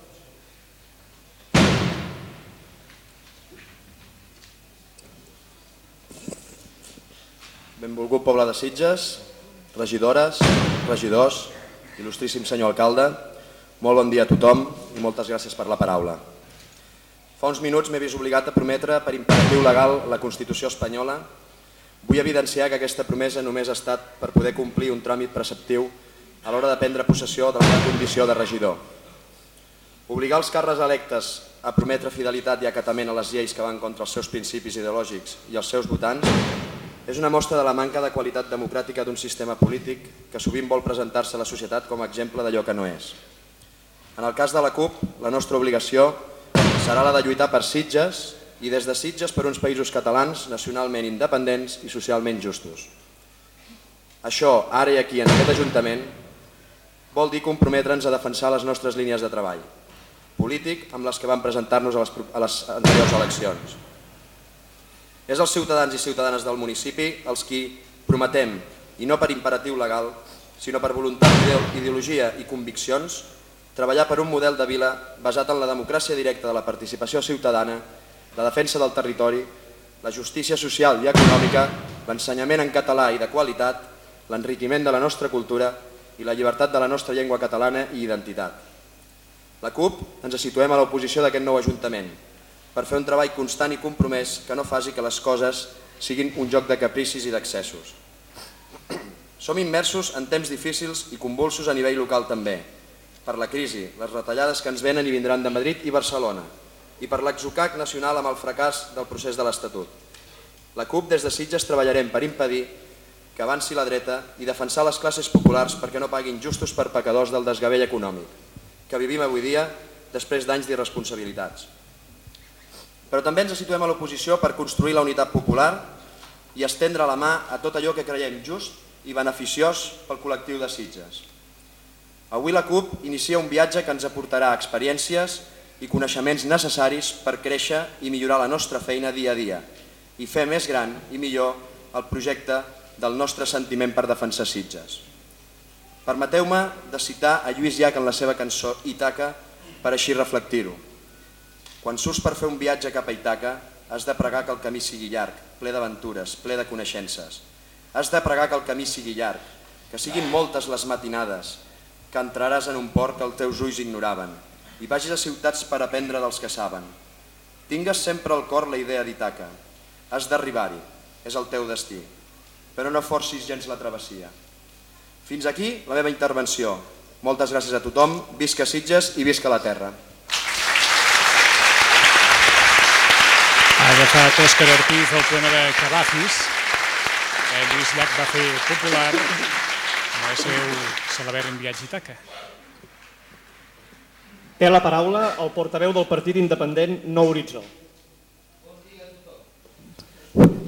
Benvolgut poble de Sitges, regidores, regidors, il·lustríssim senyor alcalde, molt bon dia a tothom i moltes gràcies per la paraula. Fa uns minuts m'he vist obligat a prometre per imperatiu legal la Constitució espanyola. Vull evidenciar que aquesta promesa només ha estat per poder complir un tràmit preceptiu a l'hora de prendre possessió de la meva condició de regidor. Obligar els càrrecs electes a prometre fidelitat i acatament a les lleis que van contra els seus principis ideològics i els seus votants és una mostra de la manca de qualitat democràtica d'un sistema polític que sovint vol presentar-se a la societat com a exemple d'allò que no és. En el cas de la CUP, la nostra obligació serà la de lluitar per Sitges i des de Sitges per uns països catalans nacionalment independents i socialment justos. Això, ara i aquí, en aquest Ajuntament, vol dir comprometre'ns a defensar les nostres línies de treball polític amb les que vam presentar-nos a les anteriors eleccions. És els ciutadans i ciutadanes del municipi els qui prometem, i no per imperatiu legal, sinó per voluntat, ideologia i conviccions, treballar per un model de vila basat en la democràcia directa de la participació ciutadana, la defensa del territori, la justícia social i econòmica, l'ensenyament en català i de qualitat, l'enriquiment de la nostra cultura i la llibertat de la nostra llengua catalana i identitat. La CUP ens situem a l'oposició d'aquest nou Ajuntament per fer un treball constant i compromès que no faci que les coses siguin un joc de capricis i d'excessos. Som immersos en temps difícils i convulsos a nivell local també, per la crisi, les retallades que ens venen i vindran de Madrid i Barcelona, i per l'exocac nacional amb el fracàs del procés de l'Estatut. La CUP des de Sitges treballarem per impedir que avanci la dreta i defensar les classes populars perquè no paguin justos per pecadors del desgavell econòmic que vivim avui dia després d'anys d'irresponsabilitats. Però també ens situem a l'oposició per construir la unitat popular i estendre la mà a tot allò que creiem just i beneficiós pel col·lectiu de Sitges. Avui la CUP inicia un viatge que ens aportarà experiències i coneixements necessaris per créixer i millorar la nostra feina dia a dia i fer més gran i millor el projecte del nostre sentiment per defensar Sitges. Permeteu-me de citar a Lluís Llach en la seva cançó Ítaca per així reflectir-ho. Quan surts per fer un viatge cap a Ítaca, has de pregar que el camí sigui llarg, ple d'aventures, ple de coneixences. Has de pregar que el camí sigui llarg, que siguin moltes les matinades, que entraràs en un port que els teus ulls ignoraven i vagis a ciutats per aprendre dels que saben. Tingues sempre al cor la idea d'Ítaca. Has d'arribar-hi, és el teu destí, però no forcis gens la travessia. Fins aquí la meva intervenció. Moltes gràcies a tothom, visca Sitges i visca la terra. Ha agafat Òscar Ortiz el poema de Cavafis, que Lluís Llach va fer popular amb el seu celeber viatge a Ítaca. Té la paraula el portaveu del partit independent Nou Horitzó.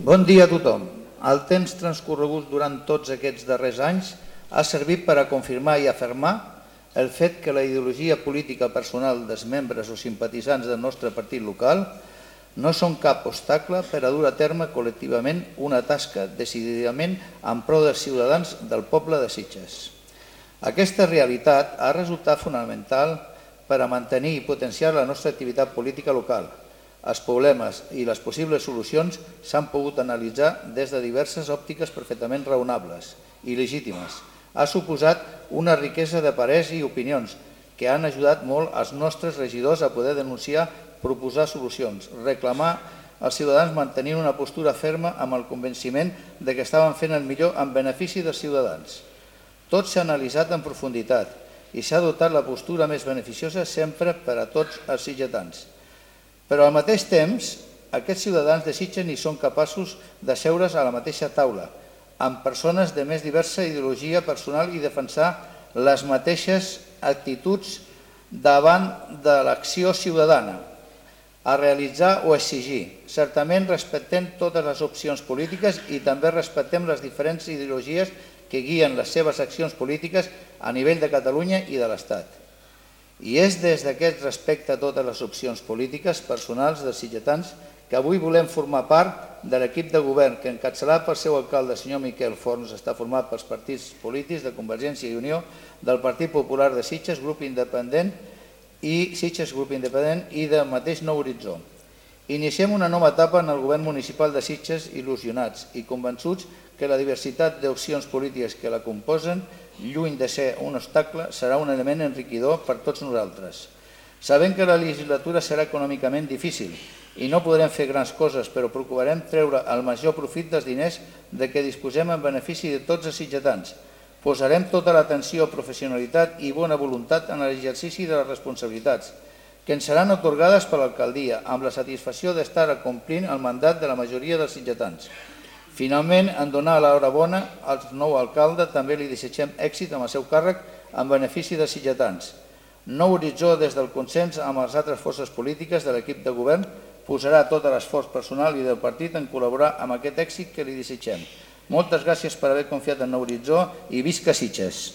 Bon dia a tothom. El temps transcorregut durant tots aquests darrers anys ha servit per a confirmar i afirmar el fet que la ideologia política personal dels membres o simpatitzants del nostre partit local no són cap obstacle per a dur a terme col·lectivament una tasca decididament en pro dels ciutadans del poble de Sitges. Aquesta realitat ha resultat fonamental per a mantenir i potenciar la nostra activitat política local. Els problemes i les possibles solucions s'han pogut analitzar des de diverses òptiques perfectament raonables i legítimes. Ha suposat una riquesa de parers i opinions que han ajudat molt als nostres regidors a poder denunciar, proposar solucions, reclamar als ciutadans mantenint una postura ferma amb el convenciment de que estaven fent el millor en benefici dels ciutadans. Tot s'ha analitzat en profunditat i s'ha adoptat la postura més beneficiosa sempre per a tots els sitgetans. Però al mateix temps, aquests ciutadans de Sitges ni són capaços d'asseure's a la mateixa taula, amb persones de més diversa ideologia personal i defensar les mateixes actituds davant de l'acció ciutadana, a realitzar o exigir. Certament respectem totes les opcions polítiques i també respectem les diferents ideologies que guien les seves accions polítiques a nivell de Catalunya i de l'Estat. I és des d'aquest respecte a totes les opcions polítiques personals dels sitgetans que avui volem formar part de l'equip de govern que, encapçalat pel seu alcalde, senyor Miquel Forns, està format pels partits polítics de Convergència i Unió, del Partit Popular de Sitges, Grup Independent i Sitges Grup Independent i del mateix Nou Horitzó. Iniciem una nova etapa en el govern municipal de Sitges il·lusionats i convençuts que la diversitat d'opcions polítiques que la composen, lluny de ser un obstacle, serà un element enriquidor per tots nosaltres. Sabem que la legislatura serà econòmicament difícil i no podrem fer grans coses, però procurarem treure el major profit dels diners de què disposem en benefici de tots els sitgetans. Posarem tota l'atenció, professionalitat i bona voluntat en l'exercici de les responsabilitats, que ens seran atorgades per l'alcaldia, amb la satisfacció d'estar complint el mandat de la majoria dels sitgetans. Finalment, en donar l'enhorabona al nou alcalde, també li desitgem èxit amb el seu càrrec en benefici dels sitgetans. Nou Horitzó, des del consens amb les altres forces polítiques de l'equip de govern, posarà tot l'esforç personal i del partit en col·laborar amb aquest èxit que li desitgem. Moltes gràcies per haver confiat en Nou Horitzó i visca Sitges!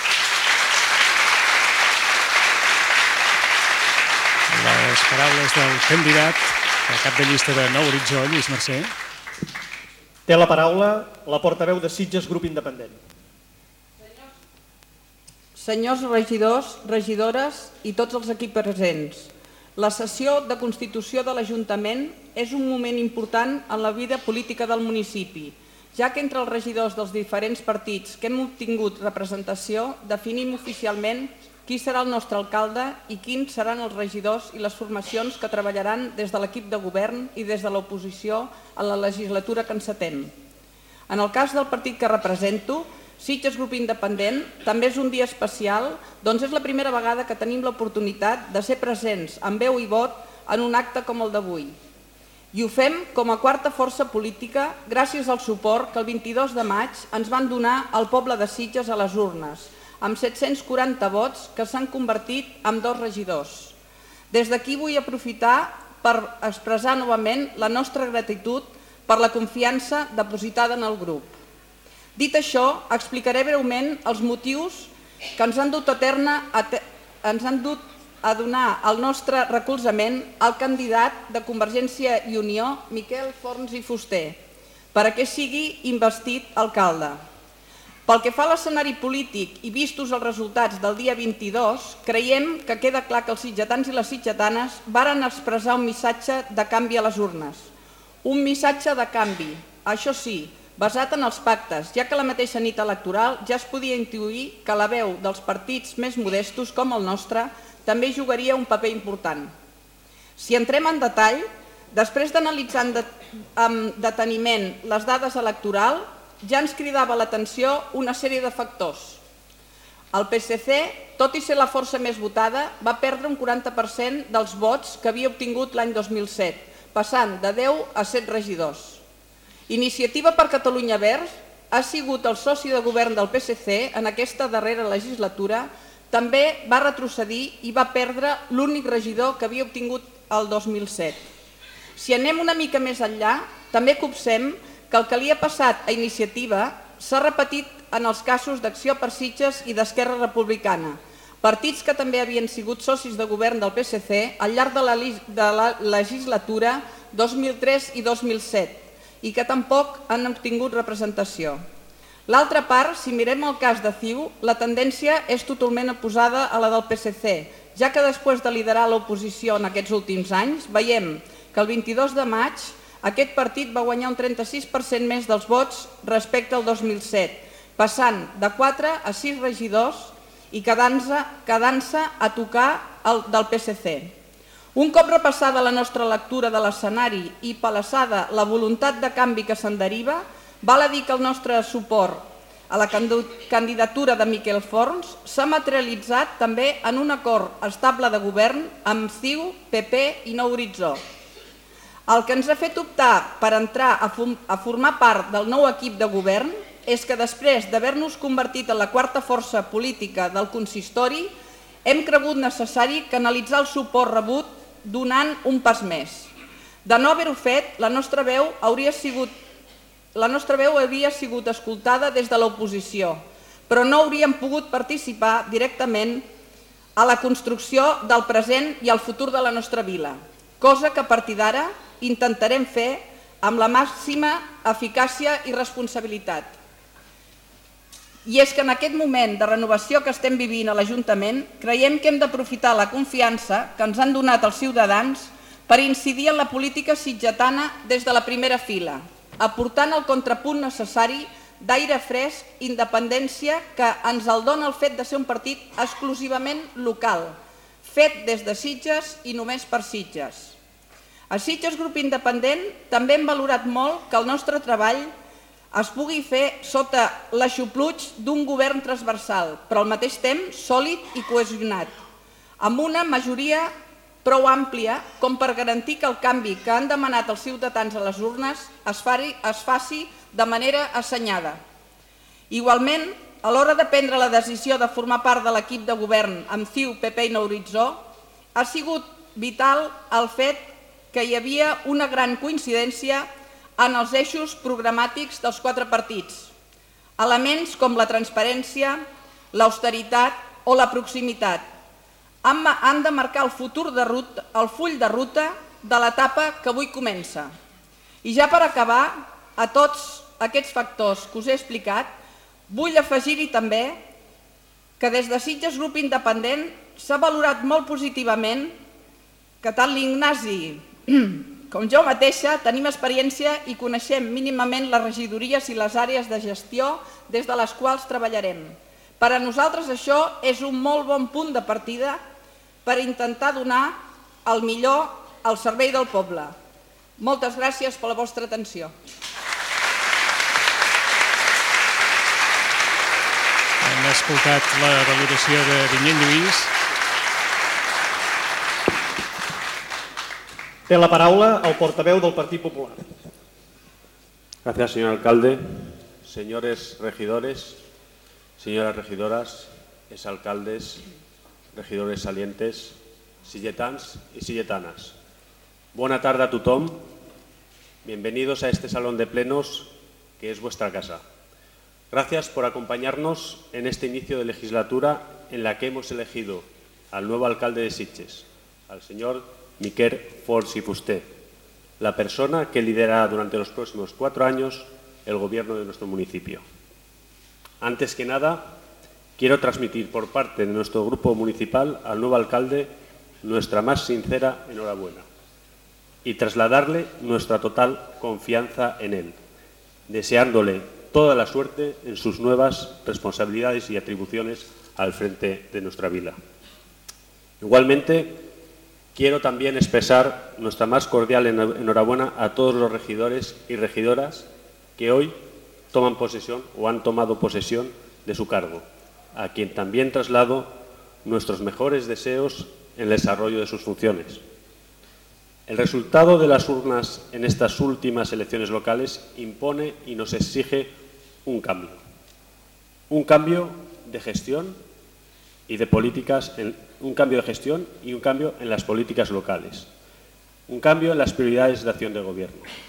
Les paraules del candidat al cap de llista de Nou Horitzó, Lluís Mercè. Té la paraula la portaveu de Sitges Grup Independent. Senyors regidors, regidores i tots els equips presents, la sessió de constitució de l'Ajuntament és un moment important en la vida política del municipi, ja que entre els regidors dels diferents partits que hem obtingut representació definim oficialment qui serà el nostre alcalde i quins seran els regidors i les formacions que treballaran des de l'equip de govern i des de l'oposició a la legislatura que encetem. En el cas del partit que represento, Sitges Grup Independent, també és un dia especial, doncs és la primera vegada que tenim l'oportunitat de ser presents amb veu i vot en un acte com el d'avui. I ho fem com a quarta força política gràcies al suport que el 22 de maig ens van donar al poble de Sitges a les urnes, amb 740 vots que s'han convertit en 2 regidors. Des d'aquí vull aprofitar per expressar novament la nostra gratitud per la confiança depositada en el grup. Dit això, explicaré breument els motius que ens han dut a donar el nostre recolzament al candidat de Convergència i Unió, Miquel Forns i Fuster, perquè sigui investit alcalde. Pel que fa a l'escenari polític i vistos els resultats del dia 22, creiem que queda clar que els sitgetans i les sitgetanes varen expressar un missatge de canvi a les urnes. Un missatge de canvi, això sí, basat en els pactes, ja que la mateixa nit electoral ja es podia intuir que la veu dels partits més modestos com el nostre també jugaria un paper important. Si entrem en detall, després d'analitzar amb deteniment les dades electorals, ja ens cridava l'atenció una sèrie de factors. El PSC, tot i ser la força més votada, va perdre un 40% dels vots que havia obtingut l'any 2007, passant de 10 a 7 regidors. Iniciativa per Catalunya Verds ha sigut el soci de govern del PSC en aquesta darrera legislatura, també va retrocedir i va perdre l'únic regidor que havia obtingut el 2007. Si anem una mica més enllà, també copsem que el que li ha passat a Iniciativa s'ha repetit en els casos d'Acció per Sitges i d'Esquerra Republicana, partits que també havien sigut socis de govern del PSC al llarg de la legislatura 2003 i 2007 i que tampoc han obtingut representació. L'altra part, si mirem el cas de CiU, la tendència és totalment oposada a la del PSC, ja que després de liderar l'oposició en aquests últims anys, veiem que el 22 de maig aquest partit va guanyar un 36% més dels vots respecte al 2007, passant de 4 a 6 regidors i quedant-se a tocar del PSC. Un cop repassada la nostra lectura de l'escenari i palassada la voluntat de canvi que se'n deriva, val a dir que el nostre suport a la candidatura de Miquel Forns s'ha materialitzat també en un acord estable de govern amb CiU, PP i Nou Horitzó. El que ens ha fet optar per entrar a formar part del nou equip de govern és que després d'haver-nos convertit en la quarta força política del consistori, hem cregut necessari canalitzar el suport rebut donant un pas més. De no haver-ho fet, la nostra veu hauria sigut escoltada des de l'oposició, però no hauríem pogut participar directament a la construcció del present i el futur de la nostra vila, cosa que a partir d'ara intentarem fer amb la màxima eficàcia i responsabilitat. I és que en aquest moment de renovació que estem vivint a l'Ajuntament, creiem que hem d'aprofitar la confiança que ens han donat els ciutadans per incidir en la política sitgetana des de la primera fila, aportant el contrapunt necessari d'aire fresc, independència, que ens el dona el fet de ser un partit exclusivament local, fet des de Sitges i només per Sitges. A Sitges Grup Independent també hem valorat molt que el nostre treball es pugui fer sota l'aixopluig d'un govern transversal, però al mateix temps sòlid i cohesionat, amb una majoria prou àmplia com per garantir que el canvi que han demanat els ciutadans a les urnes es faci de manera assenyada. Igualment, a l'hora de prendre la decisió de formar part de l'equip de govern amb CiU, PP i Nou Horitzó, ha sigut vital el fet que hi havia una gran coincidència en els eixos programàtics dels 4 partits. Elements com la transparència, l'austeritat o la proximitat han de marcar el full de ruta de l'etapa que avui comença. I ja per acabar, a tots aquests factors que us he explicat, vull afegir-hi també que des de Sitges Grup Independent s'ha valorat molt positivament que tant l'Ignasi com jo mateixa tenim experiència i coneixem mínimament les regidories i les àrees de gestió des de les quals treballarem. Per a nosaltres això és un molt bon punt de partida per intentar donar el millor al servei del poble. Moltes gràcies per la vostra atenció. Hem escoltat la valoració de Vinyent Lluís. Té la paraula el portaveu del Partit Popular. Gracias, señor alcalde. Señores regidores, señoras regidoras, exalcaldes, regidores salientes, silletans y silletanas. Buena tarde a tothom. Bienvenidos a este salón de plenos que es vuestra casa. Gracias por acompañarnos en este inicio de legislatura en la que hemos elegido al nuevo alcalde de Sitges, al señor Miquel Forns i Fuster, la persona que liderará durante los próximos 4 años el gobierno de nuestro municipio. Antes que nada, quiero transmitir por parte de nuestro grupo municipal al nuevo alcalde nuestra más sincera enhorabuena y trasladarle nuestra total confianza en él, deseándole toda la suerte en sus nuevas responsabilidades y atribuciones al frente de nuestra vila. Igualmente, quiero también expresar nuestra más cordial enhorabuena a todos los regidores y regidoras que hoy toman posesión o han tomado posesión de su cargo, a quien también traslado nuestros mejores deseos en el desarrollo de sus funciones. El resultado de las urnas en estas últimas elecciones locales impone y nos exige un cambio de gestión y de políticas, un cambio de gestión y un cambio en las políticas locales, un cambio en las prioridades de acción de gobierno.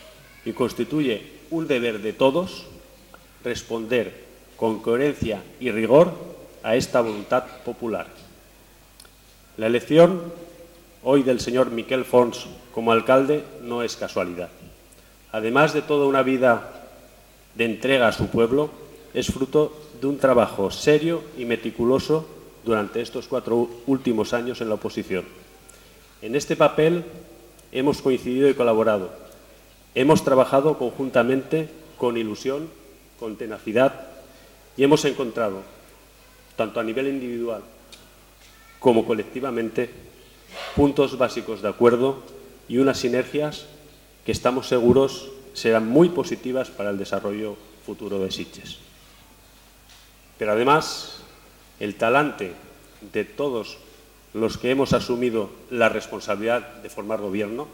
y constituye un deber de todos responder con coherencia y rigor a esta voluntad popular. La elección hoy del señor Miquel Forns como alcalde no es casualidad. Además de toda una vida de entrega a su pueblo, es fruto de un trabajo serio y meticuloso durante estos 4 últimos años en la oposición. En este papel hemos coincidido y colaborado. Hemos trabajado conjuntamente con ilusión, con tenacidad y hemos encontrado, tanto a nivel individual como colectivamente, puntos básicos de acuerdo y unas sinergias que estamos seguros serán muy positivas para el desarrollo futuro de Sitges. Pero además, el talante de todos los que hemos asumido la responsabilidad de formar gobierno,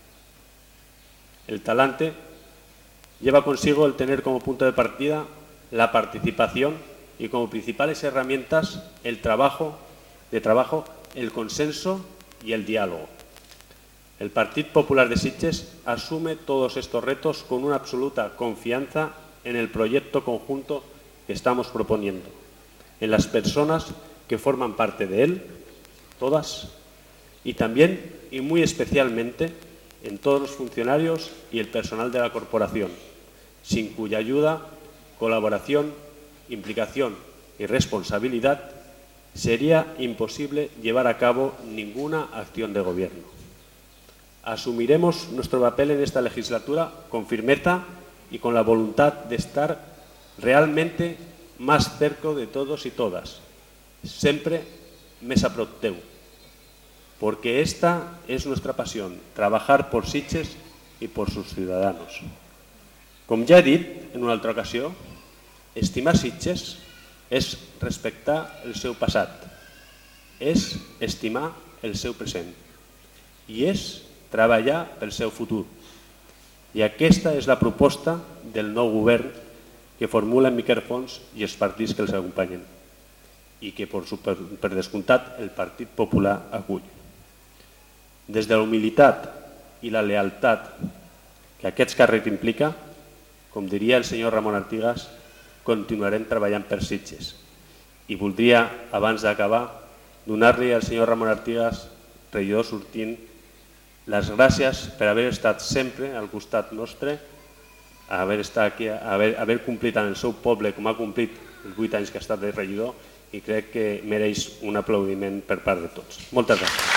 el talante lleva consigo el tener como punto de partida la participación y como principales herramientas el trabajo, el consenso y el diálogo. El Partido Popular de Sitges asume todos estos retos con una absoluta confianza en el proyecto conjunto que estamos proponiendo, en las personas que forman parte de él, todas, y también y muy especialmente en todos los funcionarios y el personal de la corporación, sin cuya ayuda, colaboración, implicación y responsabilidad sería imposible llevar a cabo ninguna acción de gobierno. Asumiremos nuestro papel en esta legislatura con firmeza y con la voluntad de estar realmente más cerca de todos y todas, siempre més a prop teu, porque esta es nuestra pasión, trabajar por Sitges y por sus ciudadanos. Com ja he dit en una altra ocasió, estimar Sitges és respectar el seu passat, és estimar el seu present i és treballar pel seu futur. I aquesta és la proposta del nou govern que formula Miquel Forns i els partits que els acompanyen i que, per descomptat, el Partit Popular acull. Des de la humilitat i la lealtat que aquest càrrec implica, com diria el senyor Ramon Artigas, continuarem treballant per Sitges. I voldria, abans d'acabar, donar-li al senyor Ramon Artigas, regidor sortint, les gràcies per haver estat sempre al costat nostre, haver estat aquí, haver complit en el seu poble com ha complit els 8 anys que ha estat de regidor, i crec que mereix un aplaudiment per part de tots. Moltes gràcies.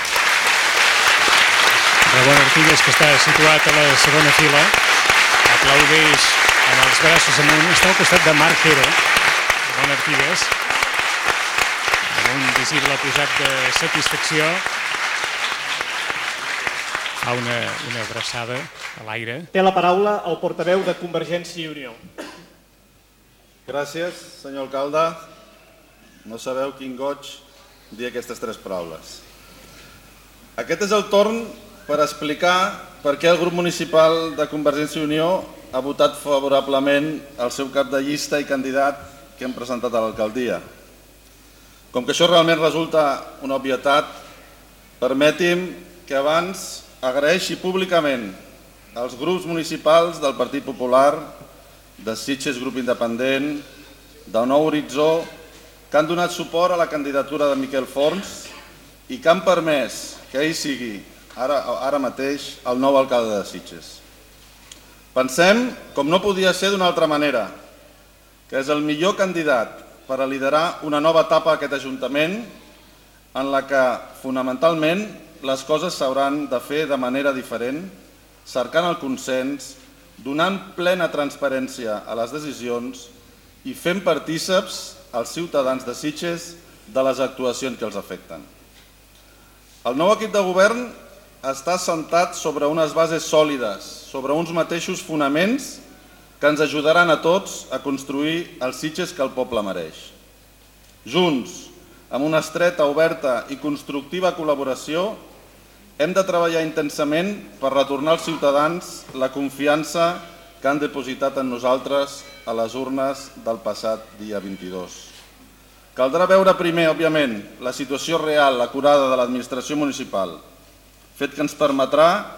Ramon Artigas, que està situat a la segona fila, aplaudeix amb els braços amunt, està al costat de Marc Hero. Ramon Artigas, amb un visible posat de satisfacció, fa una abraçada a l'aire. Té la paraula el portaveu de Convergència i Unió. Gràcies, senyor alcalde. No sabeu quin goig dir aquestes 3 paraules. Aquest és el torn per explicar per què el grup municipal de Convergència i Unió ha votat favorablement al seu cap de llista i candidat que hem presentat a l'alcaldia. Com que això realment resulta una obvietat, permeti'm que abans agraeixi públicament als grups municipals del Partit Popular, de Sitges Grup Independent, de Nou Horitzó, que han donat suport a la candidatura de Miquel Forns i que han permès que ell sigui ara mateix el nou alcalde de Sitges. Pensem, com no podia ser d'una altra manera, que és el millor candidat per a liderar una nova etapa a aquest Ajuntament en la que, fonamentalment, les coses s'hauran de fer de manera diferent, cercant el consens, donant plena transparència a les decisions i fent partíceps als ciutadans de Sitges de les actuacions que els afecten. El nou equip de govern està assentat sobre unes bases sòlides, sobre uns mateixos fonaments que ens ajudaran a tots a construir el Sitges que el poble mereix. Junts, amb una estreta, oberta i constructiva col·laboració, hem de treballar intensament per retornar als ciutadans la confiança que han depositat en nosaltres a les urnes del passat dia 22. Caldrà veure primer, òbviament, la situació real, acurada de l'administració municipal, fet que ens permetrà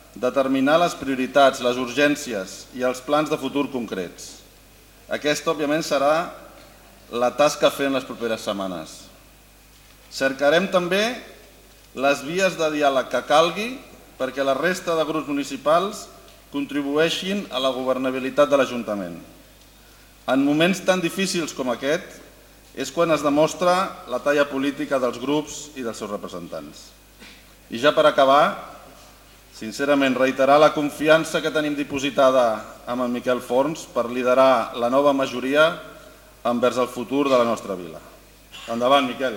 determinar les prioritats, les urgències i els plans de futur concrets. Aquesta, òbviament, serà la tasca a fer en les properes setmanes. Cercarem també les vies de diàleg que calgui perquè la resta de grups municipals contribueixin a la governabilitat de l'Ajuntament. En moments tan difícils com aquest és quan es demostra la talla política dels grups i dels seus representants. I ja per acabar, sincerament, reiterar la confiança que tenim dipositada amb en Miquel Forns per liderar la nova majoria envers el futur de la nostra vila. Endavant, Miquel.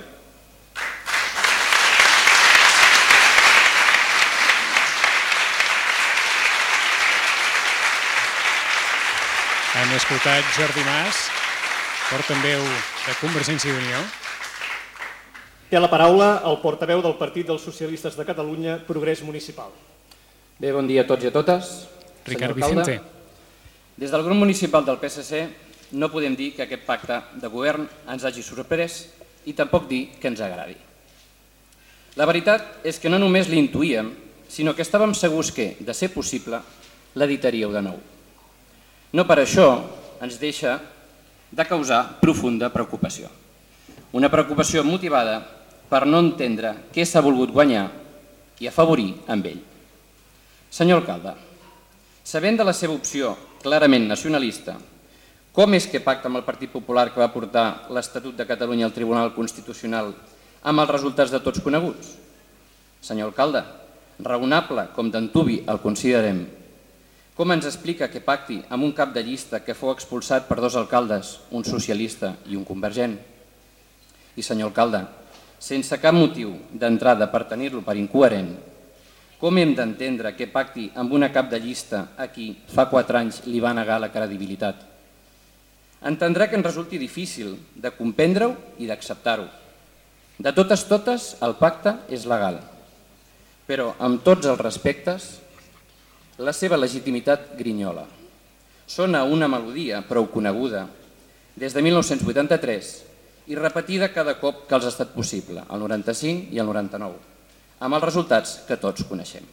Hem escoltat Jordi Mas, portaveu de Convergència i Unió. Té la paraula el portaveu del Partit dels Socialistes de Catalunya, Progrés Municipal. Bé, bon dia a tots i a totes. Ricard Vicente. Des del grup municipal del PSC no podem dir que aquest pacte de govern ens hagi sorprès i tampoc dir que ens agradi. La veritat és que no només l'intuíem, sinó que estàvem segurs que, de ser possible, l'editaríeu de nou. No per això ens deixa de causar profunda preocupació. Una preocupació motivada per no entendre què s'ha volgut guanyar i afavorir amb ell. Senyor alcalde, sabent de la seva opció clarament nacionalista, com és que pacta amb el Partit Popular que va portar l'Estatut de Catalunya al Tribunal Constitucional amb els resultats de tots coneguts? Senyor alcalde, raonable com d'antuvi el considerem, com ens explica que pacti amb un cap de llista que fou expulsat per dos alcaldes, un socialista i un convergent? I senyor alcalde, sense cap motiu d'entrada per tenir-lo per incoherent, com hem d'entendre que pacti amb una cap de llista a qui fa 4 anys li va negar la credibilitat? Entendrà que ens resulti difícil de comprendre-ho i d'acceptar-ho. De totes, el pacte és legal, però amb tots els respectes, la seva legitimitat grinyola. Sona una melodia prou coneguda des de 1983 i repetida cada cop que els ha estat possible, el 95 i el 99, amb els resultats que tots coneixem.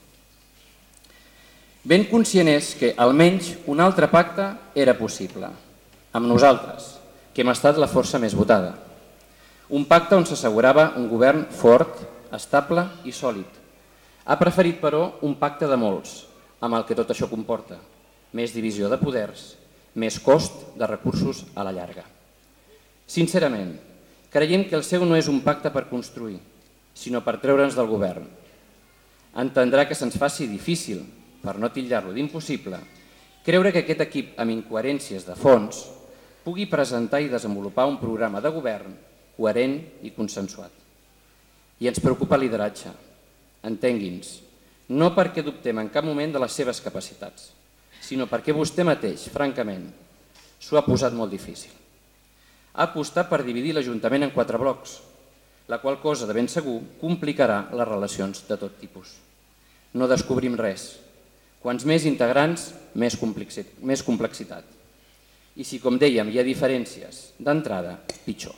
Ben conscient és que almenys un altre pacte era possible, amb nosaltres, que hem estat la força més votada. Un pacte on s'assegurava un govern fort, estable i sòlid. Ha preferit, però, un pacte de molts, amb el que tot això comporta, més divisió de poders, més cost de recursos a la llarga. Sincerament, creiem que el seu no és un pacte per construir, sinó per treure'ns del govern. Entendrà que se'ns faci difícil, per no titllar-lo d'impossible, creure que aquest equip amb incoherències de fons pugui presentar i desenvolupar un programa de govern coherent i consensuat. I ens preocupa el lideratge. Entengui'ns, no perquè dubtem en cap moment de les seves capacitats, sinó perquè vostè mateix, francament, s'ho ha posat molt difícil. Ha apostat per dividir l'Ajuntament en 4 blocs, la qual cosa, de ben segur, complicarà les relacions de tot tipus. No descobrim res. Quants més integrants, més complexitat. I si, com dèiem, hi ha diferències d'entrada, pitjor.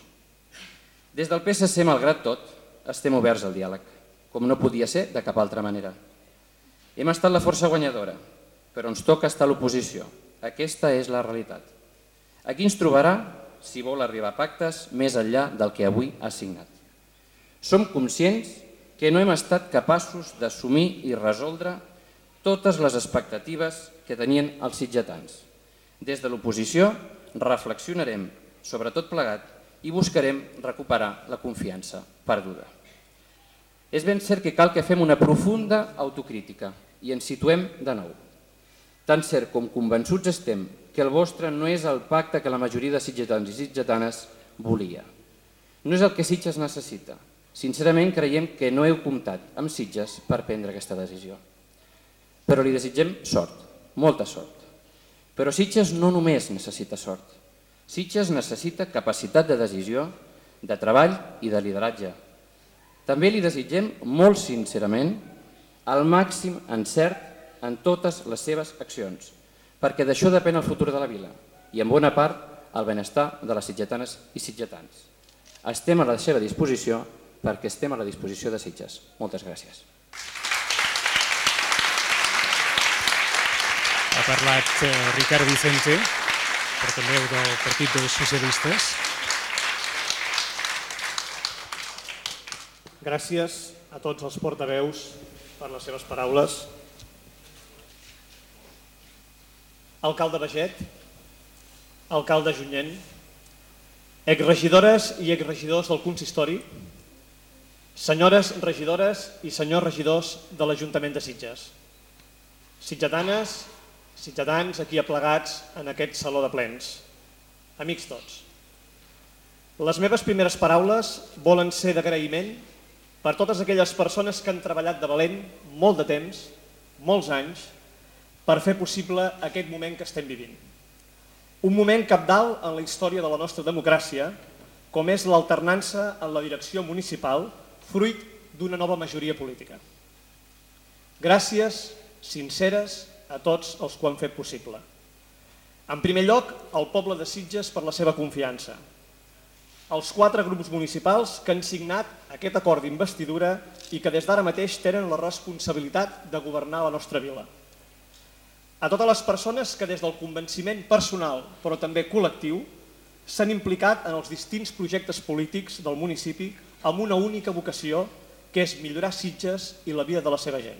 Des del PSC, malgrat tot, estem oberts al diàleg, com no podia ser de cap altra manera. Hem estat la força guanyadora, però ens toca estar a l'oposició. Aquesta és la realitat. Aquí ens trobarà si vol arribar a pactes més enllà del que avui ha signat. Som conscients que no hem estat capaços d'assumir i resoldre totes les expectatives que tenien els sitgetans. Des de l'oposició reflexionarem sobre tot plegat i buscarem recuperar la confiança perduda. És ben cert que cal que fem una profunda autocrítica i ens situem de nou. Tan cert com convençuts estem que el vostre no és el pacte que la majoria de sitgetans i sitgetanes volia. No és el que Sitges necessita. Sincerament creiem que no heu comptat amb Sitges per prendre aquesta decisió. Però li desitgem sort, molta sort. Però Sitges no només necessita sort. Sitges necessita capacitat de decisió, de treball i de lideratge. També li desitgem molt sincerament el màxim encert en totes les seves accions, perquè d'això depèn el futur de la vila i en bona part el benestar de les sitgetanes i sitgetans. Estem a la seva disposició perquè estem a la disposició de Sitges. Moltes gràcies. Ha parlat Ricardo Vicente, portaveu del Partit dels Socialistes. Gràcies a tots els portaveus per les seves paraules. Alcalde Baiget, alcalde Junyent, exregidores i exregidors del consistori, senyores regidores i senyors regidors de l'Ajuntament de Sitges, sitgetanes, sitgetans aquí aplegats en aquest saló de plens, amics tots. Les meves primeres paraules volen ser d'agraïment per totes aquelles persones que han treballat de valent molt de temps, molts anys, per fer possible aquest moment que estem vivint. Un moment cabdal en la història de la nostra democràcia, com és l'alternança en la direcció municipal, fruit d'una nova majoria política. Gràcies sinceres a tots els que ho han fet possible. En primer lloc, al poble de Sitges per la seva confiança. Els 4 grups municipals que han signat aquest acord d'investidura i que des d'ara mateix tenen la responsabilitat de governar la nostra vila. A totes les persones que des del convenciment personal, però també col·lectiu, s'han implicat en els distints projectes polítics del municipi amb una única vocació, que és millorar Sitges i la vida de la seva gent.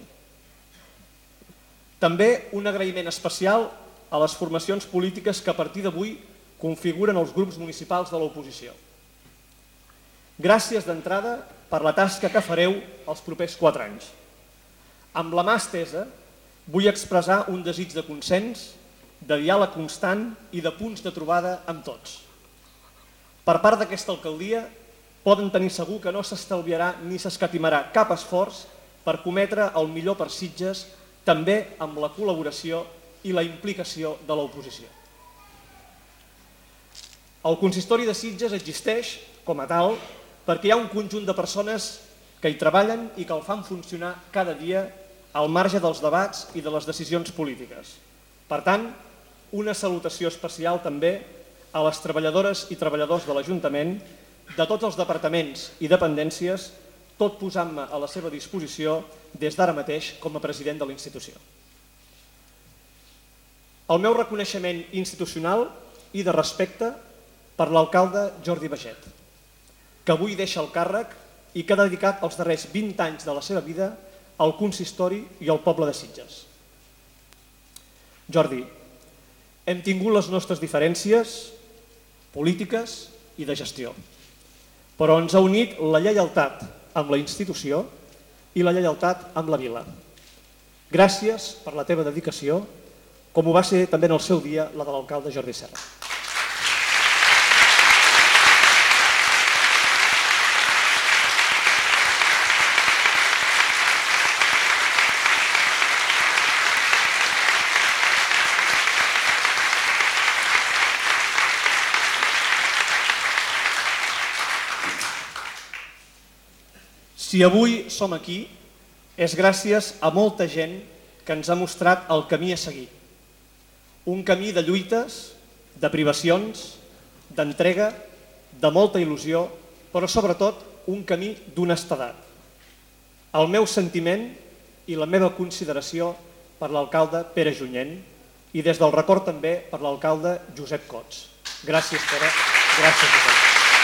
També un agraïment especial a les formacions polítiques que a partir d'avui configuren els grups municipals de l'oposició. Gràcies d'entrada per la tasca que fareu els propers 4 anys. Amb la mà estesa, vull expressar un desig de consens, de diàleg constant i de punts de trobada amb tots. Per part d'aquesta alcaldia, poden tenir segur que no s'estalviarà ni s'escatimarà cap esforç per cometre el millor per Sitges, també amb la col·laboració i la implicació de l'oposició. El consistori de Sitges existeix, com a tal, perquè hi ha un conjunt de persones que hi treballen i que el fan funcionar cada dia al marge dels debats i de les decisions polítiques. Per tant, una salutació especial també a les treballadores i treballadors de l'Ajuntament, de tots els departaments i dependències, tot posant-me a la seva disposició des d'ara mateix com a president de la institució. El meu reconeixement institucional i de respecte per l'alcalde Jordi Baiget, que avui deixa el càrrec i que ha dedicat els darrers 20 anys de la seva vida al consistori i al poble de Sitges. Jordi, hem tingut les nostres diferències polítiques i de gestió, però ens ha unit la lleialtat amb la institució i la lleialtat amb la vila. Gràcies per la teva dedicació, com ho va ser també en el seu dia la de l'alcalde Jordi Serra. Si avui som aquí, és gràcies a molta gent que ens ha mostrat el camí a seguir. Un camí de lluites, de privacions, d'entrega, de molta il·lusió, però sobretot un camí d'honestedat. El meu sentiment i la meva consideració per l'alcalde Pere Junyent i des del record també per l'alcalde Josep Cots. Gràcies, Pere. Gràcies, Josep.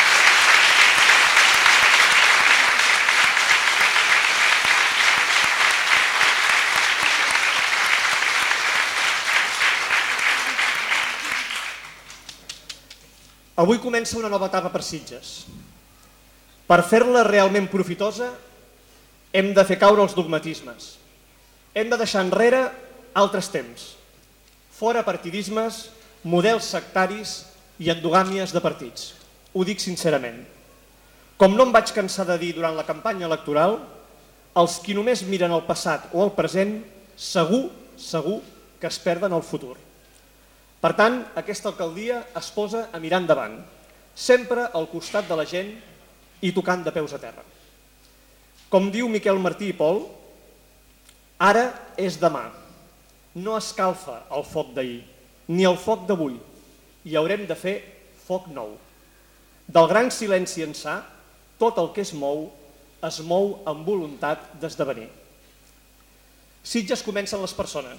Avui comença una nova etapa per Sitges. Per fer-la realment profitosa, hem de fer caure els dogmatismes. Hem de deixar enrere altres temps. Fora partidismes, models sectaris i endogàmies de partits. Ho dic sincerament. Com no em vaig cansar de dir durant la campanya electoral, els qui només miren el passat o el present, segur que es perden el futur. Per tant, aquesta alcaldia es posa a mirar endavant, sempre al costat de la gent i tocant de peus a terra. Com diu Miquel Martí i Pol, ara és demà. No escalfa el foc d'ahir, ni el foc d'avui, i haurem de fer foc nou. Del gran silenci ençà, tot el que es mou amb voluntat d'esdevenir. Sitges comencen les persones,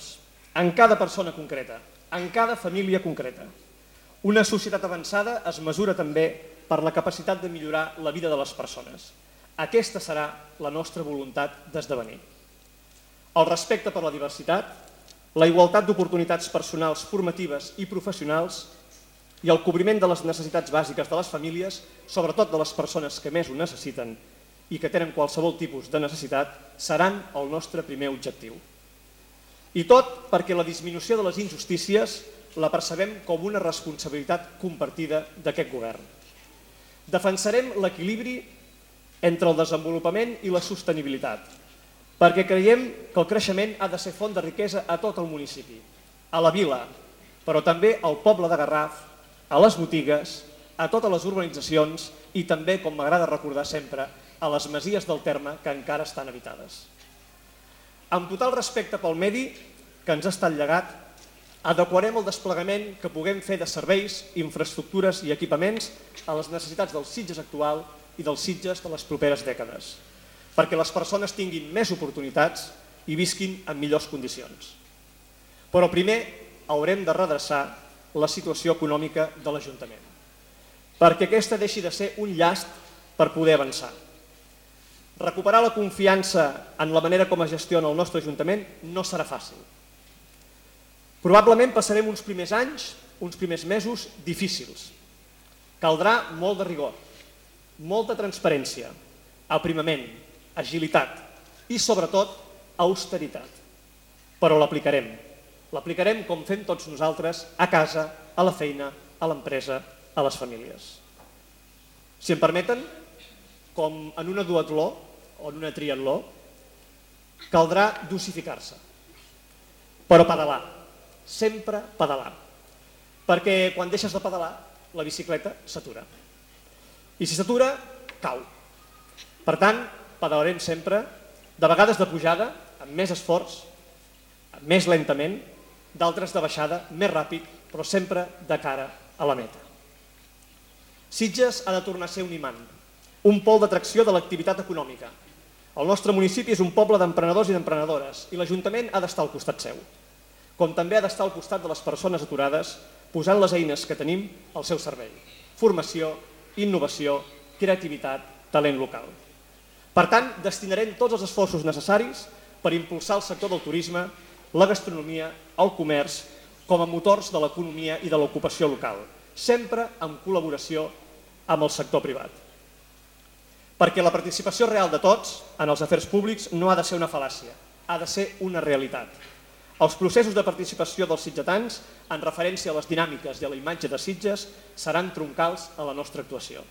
en cada persona concreta, en cada família concreta. Una societat avançada es mesura també per la capacitat de millorar la vida de les persones. Aquesta serà la nostra voluntat d'esdevenir. El respecte per la diversitat, la igualtat d'oportunitats personals, formatives i professionals i el cobriment de les necessitats bàsiques de les famílies, sobretot de les persones que més ho necessiten i que tenen qualsevol tipus de necessitat, seran el nostre primer objectiu. I tot perquè la disminució de les injustícies la percebem com una responsabilitat compartida d'aquest govern. Defensarem l'equilibri entre el desenvolupament i la sostenibilitat, perquè creiem que el creixement ha de ser font de riquesa a tot el municipi, a la vila, però també al poble de Garraf, a les botigues, a totes les urbanitzacions i també, com m'agrada recordar sempre, a les masies del terme que encara estan habitades. Amb total respecte pel medi que ens ha estat llegat, adequarem el desplegament que puguem fer de serveis, infraestructures i equipaments a les necessitats del Sitges actual i dels Sitges de les properes dècades, perquè les persones tinguin més oportunitats i visquin en millors condicions. Però primer haurem de redreçar la situació econòmica de l'Ajuntament, perquè aquesta deixi de ser un llast per poder avançar. Recuperar la confiança en la manera com es gestiona el nostre Ajuntament no serà fàcil. Probablement passarem uns primers anys, uns primers mesos difícils. Caldrà molt de rigor, molta transparència, aprimament, agilitat i, sobretot, austeritat. Però l'aplicarem. L'aplicarem com fem tots nosaltres, a casa, a la feina, a l'empresa, a les famílies. Si em permeten, com en una duatló o en una triatló, caldrà dosificar-se, però pedalar, sempre pedalar, perquè quan deixes de pedalar, la bicicleta s'atura. I si s'atura, cau. Per tant, pedalarem sempre, de vegades de pujada, amb més esforç, més lentament, d'altres de baixada, més ràpid, però sempre de cara a la meta. Sitges ha de tornar a ser un imant, un pol d'atracció de l'activitat econòmica. El nostre municipi és un poble d'emprenedors i d'emprenedores i l'Ajuntament ha d'estar al costat seu, com també ha d'estar al costat de les persones aturades, posant les eines que tenim al seu servei. Formació, innovació, creativitat, talent local. Per tant, destinarem tots els esforços necessaris per impulsar el sector del turisme, la gastronomia, el comerç, com a motors de l'economia i de l'ocupació local, sempre en col·laboració amb el sector privat. Perquè la participació real de tots en els afers públics no ha de ser una fal·làcia, ha de ser una realitat. Els processos de participació dels sitgetans, en referència a les dinàmiques i a la imatge de Sitges, seran troncals a la nostra actuació.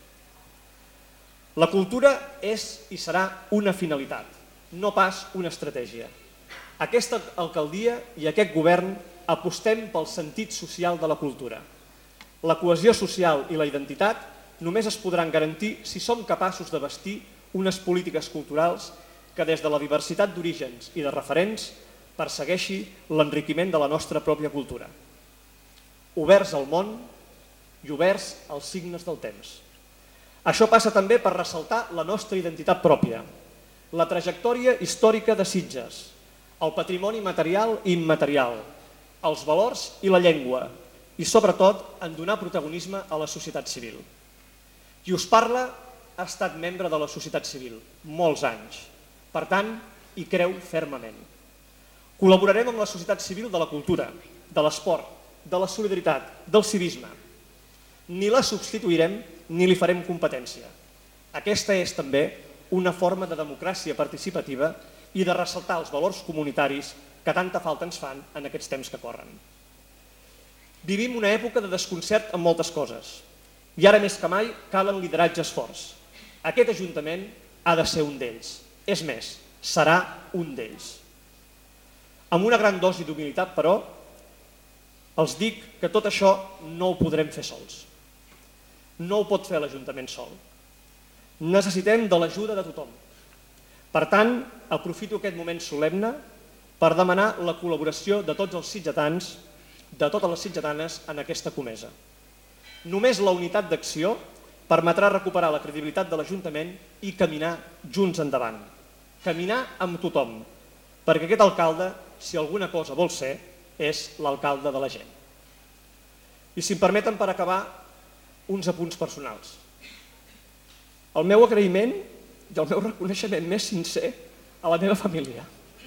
La cultura és i serà una finalitat, no pas una estratègia. Aquesta alcaldia i aquest govern apostem pel sentit social de la cultura. La cohesió social i la identitat només es podran garantir si som capaços de bastir unes polítiques culturals que des de la diversitat d'orígens i de referents persegueixi l'enriquiment de la nostra pròpia cultura. Oberts al món i oberts als signes del temps. Això passa també per ressaltar la nostra identitat pròpia, la trajectòria històrica de Sitges, el patrimoni material i immaterial, els valors i la llengua i, sobretot, en donar protagonisme a la societat civil. Qui us parla ha estat membre de la societat civil molts anys, per tant, hi creu fermament. Col·laborarem amb la societat civil de la cultura, de l'esport, de la solidaritat, del civisme. Ni la substituirem ni li farem competència. Aquesta és també una forma de democràcia participativa i de ressaltar els valors comunitaris que tanta falta ens fan en aquests temps que corren. Vivim una època de desconcert en moltes coses i ara més que mai calen lideratges forts. Aquest Ajuntament ha de ser un d'ells. És més, serà un d'ells. Amb una gran dosi d'humilitat, però, els dic que tot això no ho podrem fer sols. No ho pot fer l'Ajuntament sol. Necessitem de l'ajuda de tothom. Per tant, aprofito aquest moment solemne per demanar la col·laboració de tots els sitgetans, de totes les sitgetanes en aquesta comesa. Només la unitat d'acció permetrà recuperar la credibilitat de l'Ajuntament i caminar junts endavant. Caminar amb tothom, perquè aquest alcalde, si alguna cosa vol ser, és l'alcalde de la gent. I si em permeten, per acabar, uns apunts personals. El meu agraïment i el meu reconeixement més sincer a la meva família.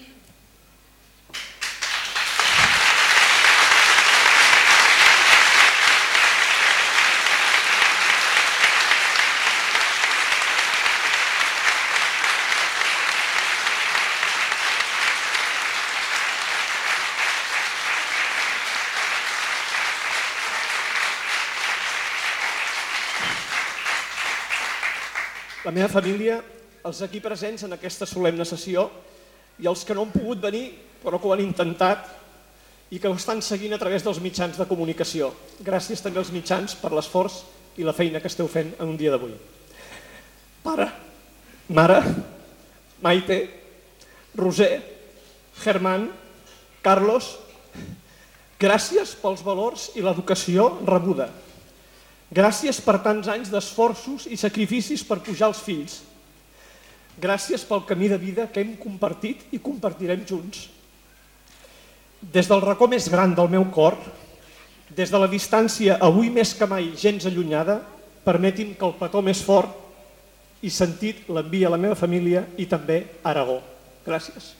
La meva família, els aquí presents en aquesta solemne sessió i els que no han pogut venir però que ho han intentat i que ho estan seguint a través dels mitjans de comunicació. Gràcies també als mitjans per l'esforç i la feina que esteu fent en un dia d'avui. Pare, mare, Maite, Roser, Germán, Carlos, gràcies pels valors i l'educació rebuda. Gràcies per tants anys d'esforços i sacrificis per pujar els fills. Gràcies pel camí de vida que hem compartit i compartirem junts. Des del racó més gran del meu cor, des de la distància avui més que mai gens allunyada, permeti'm que el petó més fort i sentit l'envia a la meva família i també a Aragó. Gràcies.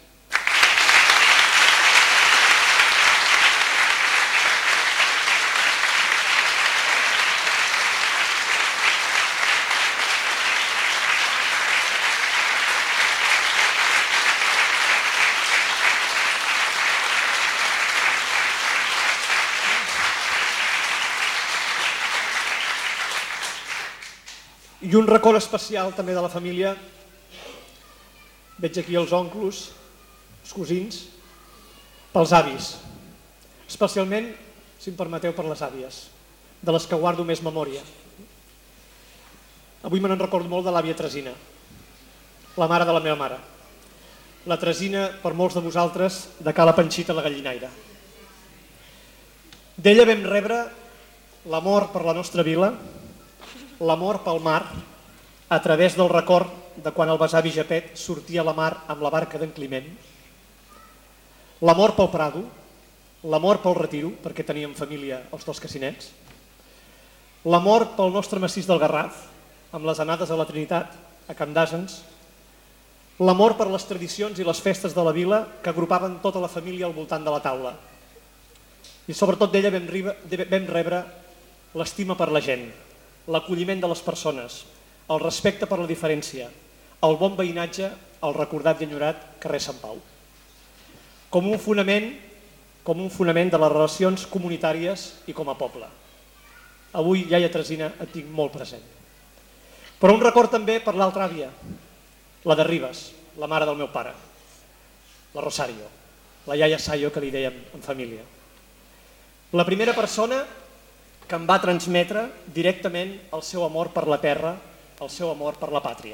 I un record especial també de la família. Veig aquí els oncles, els cosins, pels avis. Especialment, si em permeteu, per les àvies, de les que guardo més memòria. Avui me n'en recordo molt de l'àvia Tresina, la mare de la meva mare. La Tresina, per molts de vosaltres, de Cala Panxita a la Gallinaire. D'ella vam rebre l'amor per la nostra vila, l'amor pel mar, a través del record de quan el besavi Japet sortia a la mar amb la barca d'en Climent, l'amor pel Prado, l'amor pel Retiro, perquè teníem família als dos Cassinets, l'amor pel nostre massís del Garraf, amb les anades a la Trinitat, a Camp d'Àsens, l'amor per les tradicions i les festes de la vila que agrupaven tota la família al voltant de la taula. I sobretot d'ella vam rebre l'estima per la gent, l'acolliment de les persones, el respecte per la diferència, el bon veïnatge, el recordat i enyorat carrer Sant Pau. Com un fonament de les relacions comunitàries i com a poble. Avui, iaia Tresina, et tinc molt present. Però un record també per l'altra àvia, la de Ribes, la mare del meu pare, la Rosario, la iaia Sayo, que li dèiem en família. La primera persona que em va transmetre directament el seu amor per la terra, el seu amor per la pàtria.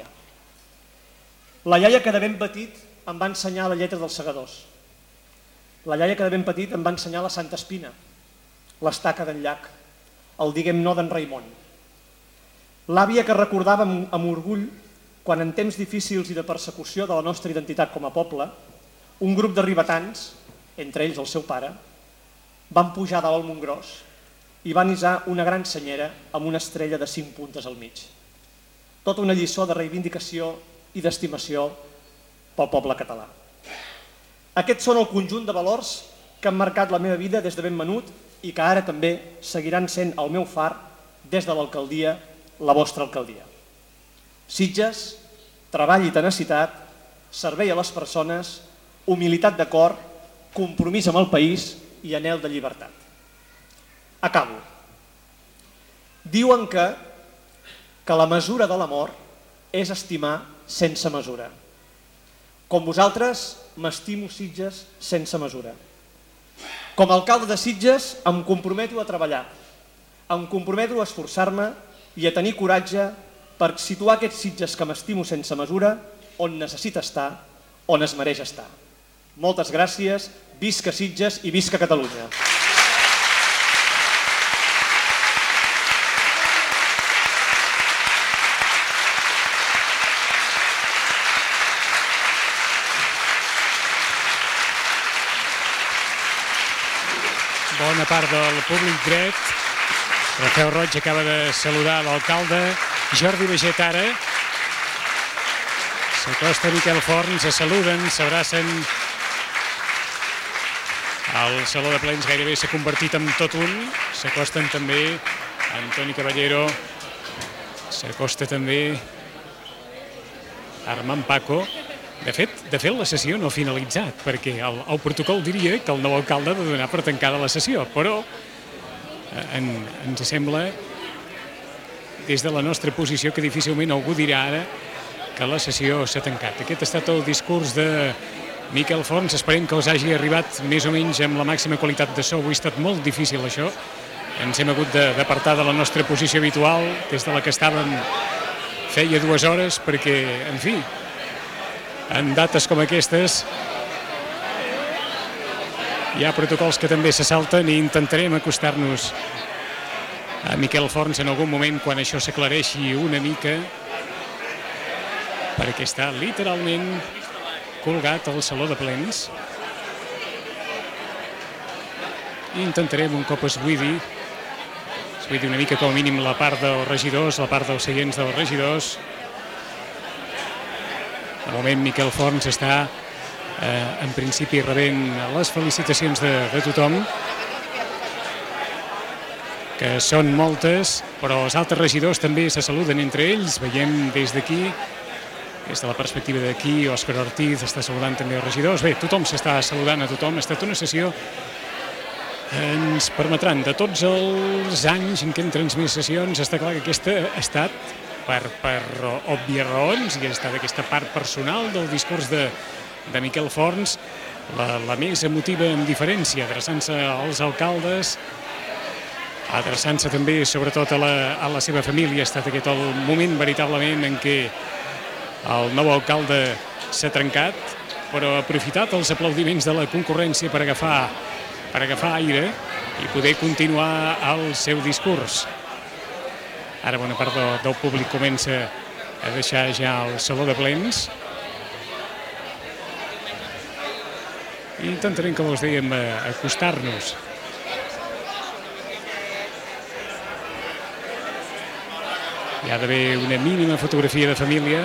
La iaia que de ben petit em va ensenyar la lletra dels segadors. La iaia que de ben petit em va ensenyar la Santa Espina, l'estaca d'en Llac, el diguem no d'en Raimon. L'àvia que recordava amb orgull quan en temps difícils i de persecució de la nostra identitat com a poble, un grup de ribetans, entre ells el seu pare, van pujar dalt al Montgròs i van hissar una gran senyera amb una estrella de 5 puntes al mig. Tota una lliçó de reivindicació i d'estimació pel poble català. Aquests són el conjunt de valors que han marcat la meva vida des de ben menut i que ara també seguiran sent el meu far des de l'alcaldia, la vostra alcaldia. Sitges, treball i tenacitat, servei a les persones, humilitat de cor, compromís amb el país i anhel de llibertat. Acabo. Diuen que la mesura de l'amor és estimar sense mesura. Com vosaltres, m'estimo Sitges sense mesura. Com a alcalde de Sitges, em comprometo a treballar, em comprometo a esforçar-me i a tenir coratge per situar aquests Sitges que m'estimo sense mesura on necessita estar, on es mereix estar. Moltes gràcies, visca Sitges i visca Catalunya. bona part del públic dret. Rafael Roig acaba de saludar l'alcalde Jordi Baiget ara. S'acosta Miquel Forns, se saluden, s'abracen. El Saló de Plens gairebé s'ha convertit en tot un. S'acosten també Antoni Caballero, s'acosta també Armand Paco. De fet, la sessió no ha finalitzat, perquè el protocol diria que el nou alcalde ha de donar per tancada la sessió, però ens sembla, des de la nostra posició, que difícilment algú dirà ara que la sessió s'ha tancat. Aquest ha estat el discurs de Miquel Forns. Esperem que us hagi arribat més o menys amb la màxima qualitat de so. Avui ha estat molt difícil això. Ens hem hagut d'apartar de la nostra posició habitual, des de la que estàvem feia 2 hores, perquè, en fi, en dates com aquestes hi ha protocols que també se salten i intentarem acostar-nos a Miquel Forns en algun moment quan això s'aclareixi una mica, perquè està literalment colgat al Saló de Plens. I intentarem, un cop es buidi una mica com a mínim la part dels regidors, la part dels seients dels regidors. De moment Miquel Forns està en principi rebent les felicitacions de tothom, que són moltes, però els altres regidors també se saluden entre ells. Veiem des d'aquí, des de la perspectiva d'aquí, Òscar Ortiz està saludant també els regidors. Bé, tothom s'està saludant a tothom. Ha estat una sessió, ens permetran, de tots els anys en què hem transmès sessions, està clar que aquesta ha estat, per òbvies raons, i ha estat aquesta part personal del discurs de Miquel Forns, la més emotiva amb diferència, adreçant-se als alcaldes, adreçant-se també sobretot a la seva família. Ha estat aquest el moment veritablement en què el nou alcalde s'ha trencat, però ha aprofitat els aplaudiments de la concurrència per agafar aire i poder continuar el seu discurs. Ara bona part del públic comença a deixar ja el Saló de Plens. I intentarem, com us dèiem, acostar-nos. Hi ha d'haver una mínima fotografia de família.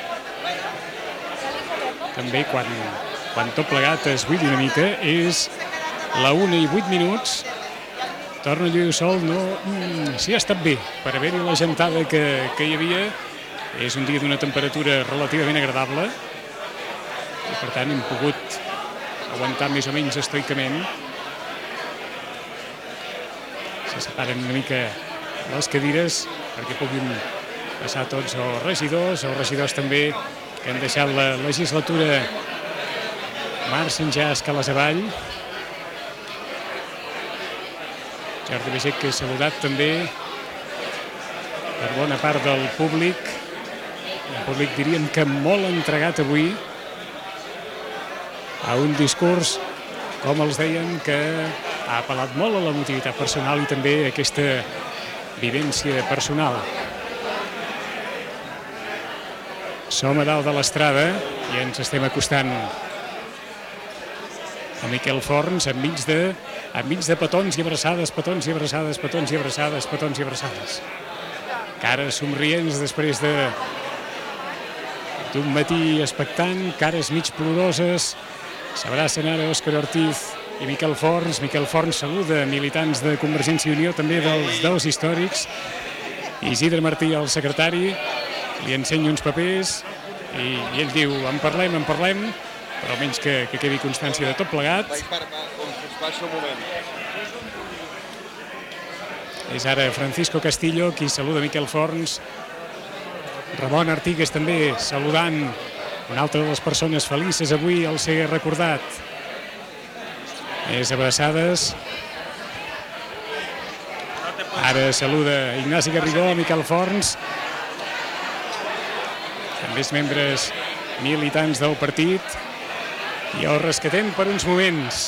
També quan tot plegat es buidi una mica, és la 1:08. Torna a lluir sol, no... Sí, ha estat bé, per haver-hi la gentada que hi havia. És un dia d'una temperatura relativament agradable i, per tant, hem pogut aguantar més o menys estoicament. Se separen una mica les cadires perquè puguin passar tots els regidors també, que han deixat la legislatura marxen ja escales avall. Jordi Baiget, que he saludat també per bona part del públic. El públic diríem que molt entregat avui a un discurs, com els deien, que ha apel·lat molt a l'emotivitat personal i també a aquesta vivència personal. Som a dalt de l'estrada i ens estem acostant a Miquel Forns enmig de petons i abraçades, petons i abraçades, petons i abraçades, petons i abraçades. Cares somrients després d'un matí expectant, cares mig ploroses. S'abracen ara Òscar Ortiz i Miquel Forns. Miquel Forns saluda militants de Convergència i Unió, també dels històrics. Isidre Martí, el secretari, li ensenya uns papers i ell diu, en parlem, però almenys que quedi constància de tot plegat. És ara Francisco Castillo qui saluda Miquel Forns. Ramon Artigues també saludant una altra de les persones felices avui al ser recordat. Més abraçades. Ara saluda Ignasi Garrigó, Miquel Forns. També els membres militants del partit. I el rescatem per uns moments.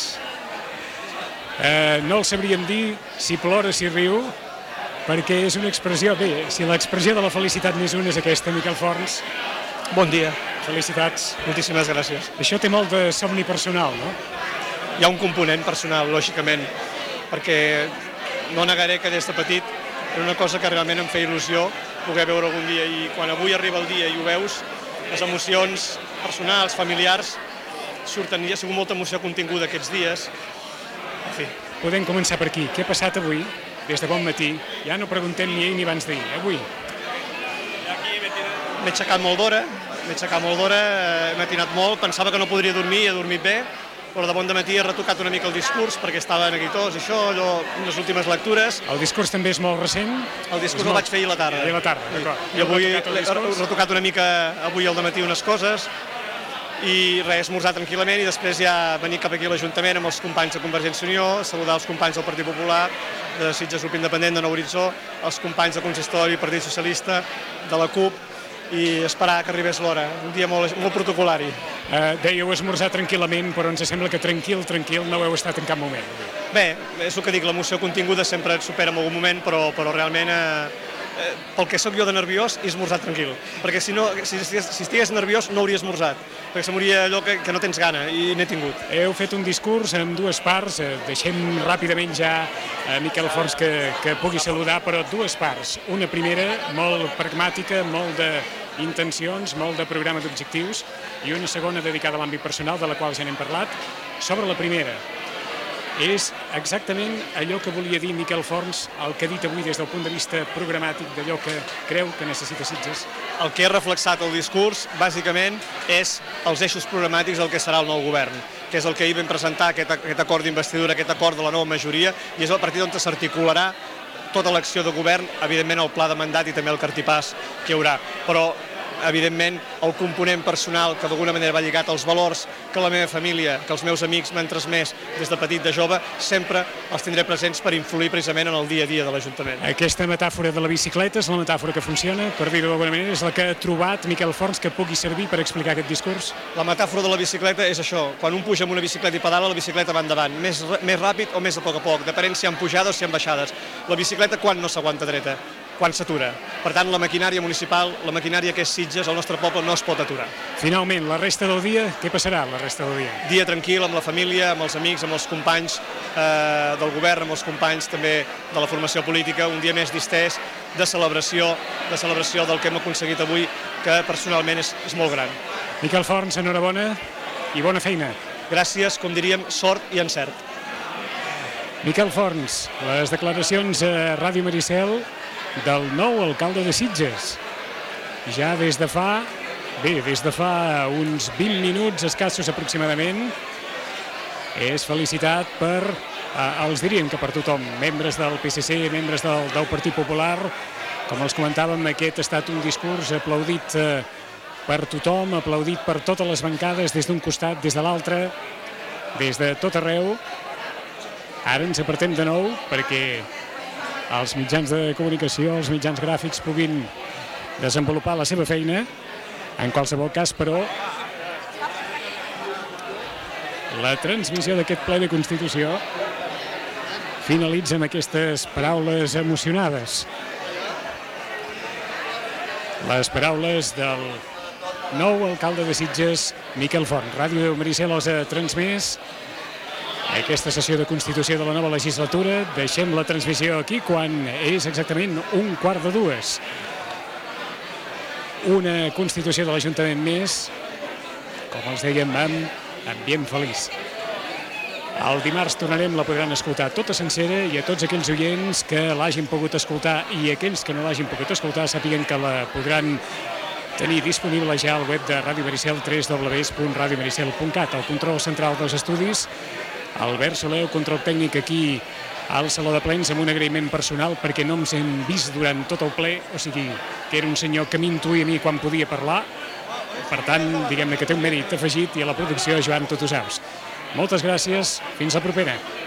No el sabríem dir si plora, si riu, perquè és una expressió... Bé, si l'expressió de la felicitat més una és aquesta, Miquel Forns. Bon dia. Felicitats. Moltíssimes gràcies. Això té molt de somni personal, no? Hi ha un component personal, lògicament. perquè no negaré que des de petit era una cosa que realment em feia il·lusió poder veure algun dia, i quan avui arriba el dia i ho veus, les emocions personals, familiars, surten. Hi ha sigut molta emoció continguda aquests dies. En fi. Podem començar per aquí. Què ha passat avui, des de bon matí? Ja no preguntem ni ahir ni abans d'ahir, avui. M'he aixecat molt d'hora, he matinat molt, pensava que no podria dormir, he dormit bé, però de bon dematí he retocat una mica el discurs perquè estava neguitós, això, allò, les últimes lectures. El discurs també és molt recent? El discurs el vaig fer ahir a la tarda. Ahir a la tarda, d'acord. I avui he retocat una mica avui al dematí unes coses i res, esmorzar tranquil·lament i després ja venir cap aquí a l'Ajuntament amb els companys de Convergència i Unió, saludar els companys del Partit Popular, de Sitges Grup Independent, de Nou Horitzó, els companys del Consistori, Partit Socialista, de la CUP, i esperar que arribés l'hora. Un dia molt protocolari. Dèieu esmorzar tranquil·lament, però ens sembla que tranquil no ho heu estat en cap moment. Bé, és el que dic, l'emoció continguda sempre et supera en algun moment, però realment, pel que sóc jo de nerviós, he esmorzat tranquil. Perquè si estigués nerviós no hauria esmorzat, perquè se'm allò que no tens gana, i n'he tingut. Heu fet un discurs amb dues parts, deixem ràpidament ja a Miquel Forns que pugui saludar, però dues parts. Una primera, molt pragmàtica, molt d'intencions, molt de programa d'objectius, i una segona dedicada a l'àmbit personal, de la qual ja n'hem parlat. Sobre la primera, és exactament allò que volia dir Miquel Forns, el que ha dit avui des del punt de vista programàtic d'allò que creu que necessita Sitges? El que he reflexat al discurs, bàsicament, és els eixos programàtics del que serà el nou govern, que és el que ahir vam presentar, aquest acord d'investidura, aquest acord de la nova majoria, i és a partir d'on s'articularà tota l'acció de govern, evidentment el pla de mandat i també el cartipàs que hi haurà. Però evidentment, el component personal que d'alguna manera va lligat als valors que la meva família, que els meus amics m'han transmès des de petit, de jove, sempre els tindré presents per influir precisament en el dia a dia de l'Ajuntament. Aquesta metàfora de la bicicleta és la metàfora que funciona, per dir-ho d'alguna manera, és la que ha trobat Miquel Forns que pugui servir per explicar aquest discurs? La metàfora de la bicicleta és això, quan un puja amb una bicicleta i pedala, la bicicleta va endavant, més ràpid o més a poc, depenent si hi ha pujades o si hi ha baixades. La bicicleta quan no s'aguanta dreta? Quan s'atura. Per tant, la maquinària municipal, la maquinària que és Sitges, el nostre poble, no es pot aturar. Finalment, la resta del dia, què passarà la resta del dia? Dia tranquil, amb la família, amb els amics, amb els companys del govern, amb els companys també de la formació política, un dia més distès de celebració del que hem aconseguit avui, que personalment és molt gran. Miquel Forns, enhorabona i bona feina. Gràcies, com diríem, sort i encert. Miquel Forns, les declaracions a Ràdio Maricel del nou alcalde de Sitges. Ja des de fa uns 20 minuts escassos aproximadament, és felicitat per, els diríem que per tothom, membres del PSC, membres del Partit Popular. Com els comentàvem, aquest ha estat un discurs aplaudit per tothom, aplaudit per totes les bancades, des d'un costat, des de l'altre, des de tot arreu. Ara ens apartem de nou perquè els mitjans de comunicació, els mitjans gràfics puguin desenvolupar la seva feina. En qualsevol cas, però, la transmissió d'aquest ple de Constitució finalitza amb aquestes paraules emocionades. Les paraules del nou alcalde de Sitges, Miquel Forns. Ràdio Maricel els ha transmès aquesta sessió de Constitució de la nova legislatura. Deixem la transmissió aquí quan és exactament 1:15. Una Constitució de l'Ajuntament més, com els dèiem, amb ambient feliç. El dimarts tornarem, la podran escoltar tota sencera, i a tots aquells oients que l'hagin pogut escoltar i aquells que no l'hagin pogut escoltar sàpiguen que la podran tenir disponible ja al web de Ràdio Maricel, www.radiomaricel.cat. El control central dels estudis, Albert Soler, control tècnic aquí al Saló de Plens, amb un agraïment personal perquè no ens hem vist durant tot el ple, o sigui que era un senyor que m'intuïa a mi quan podia parlar. Per tant, diguem-ne que té un mèrit afegit, i a la producció Joan Tutusaus. Moltes gràcies, fins la propera.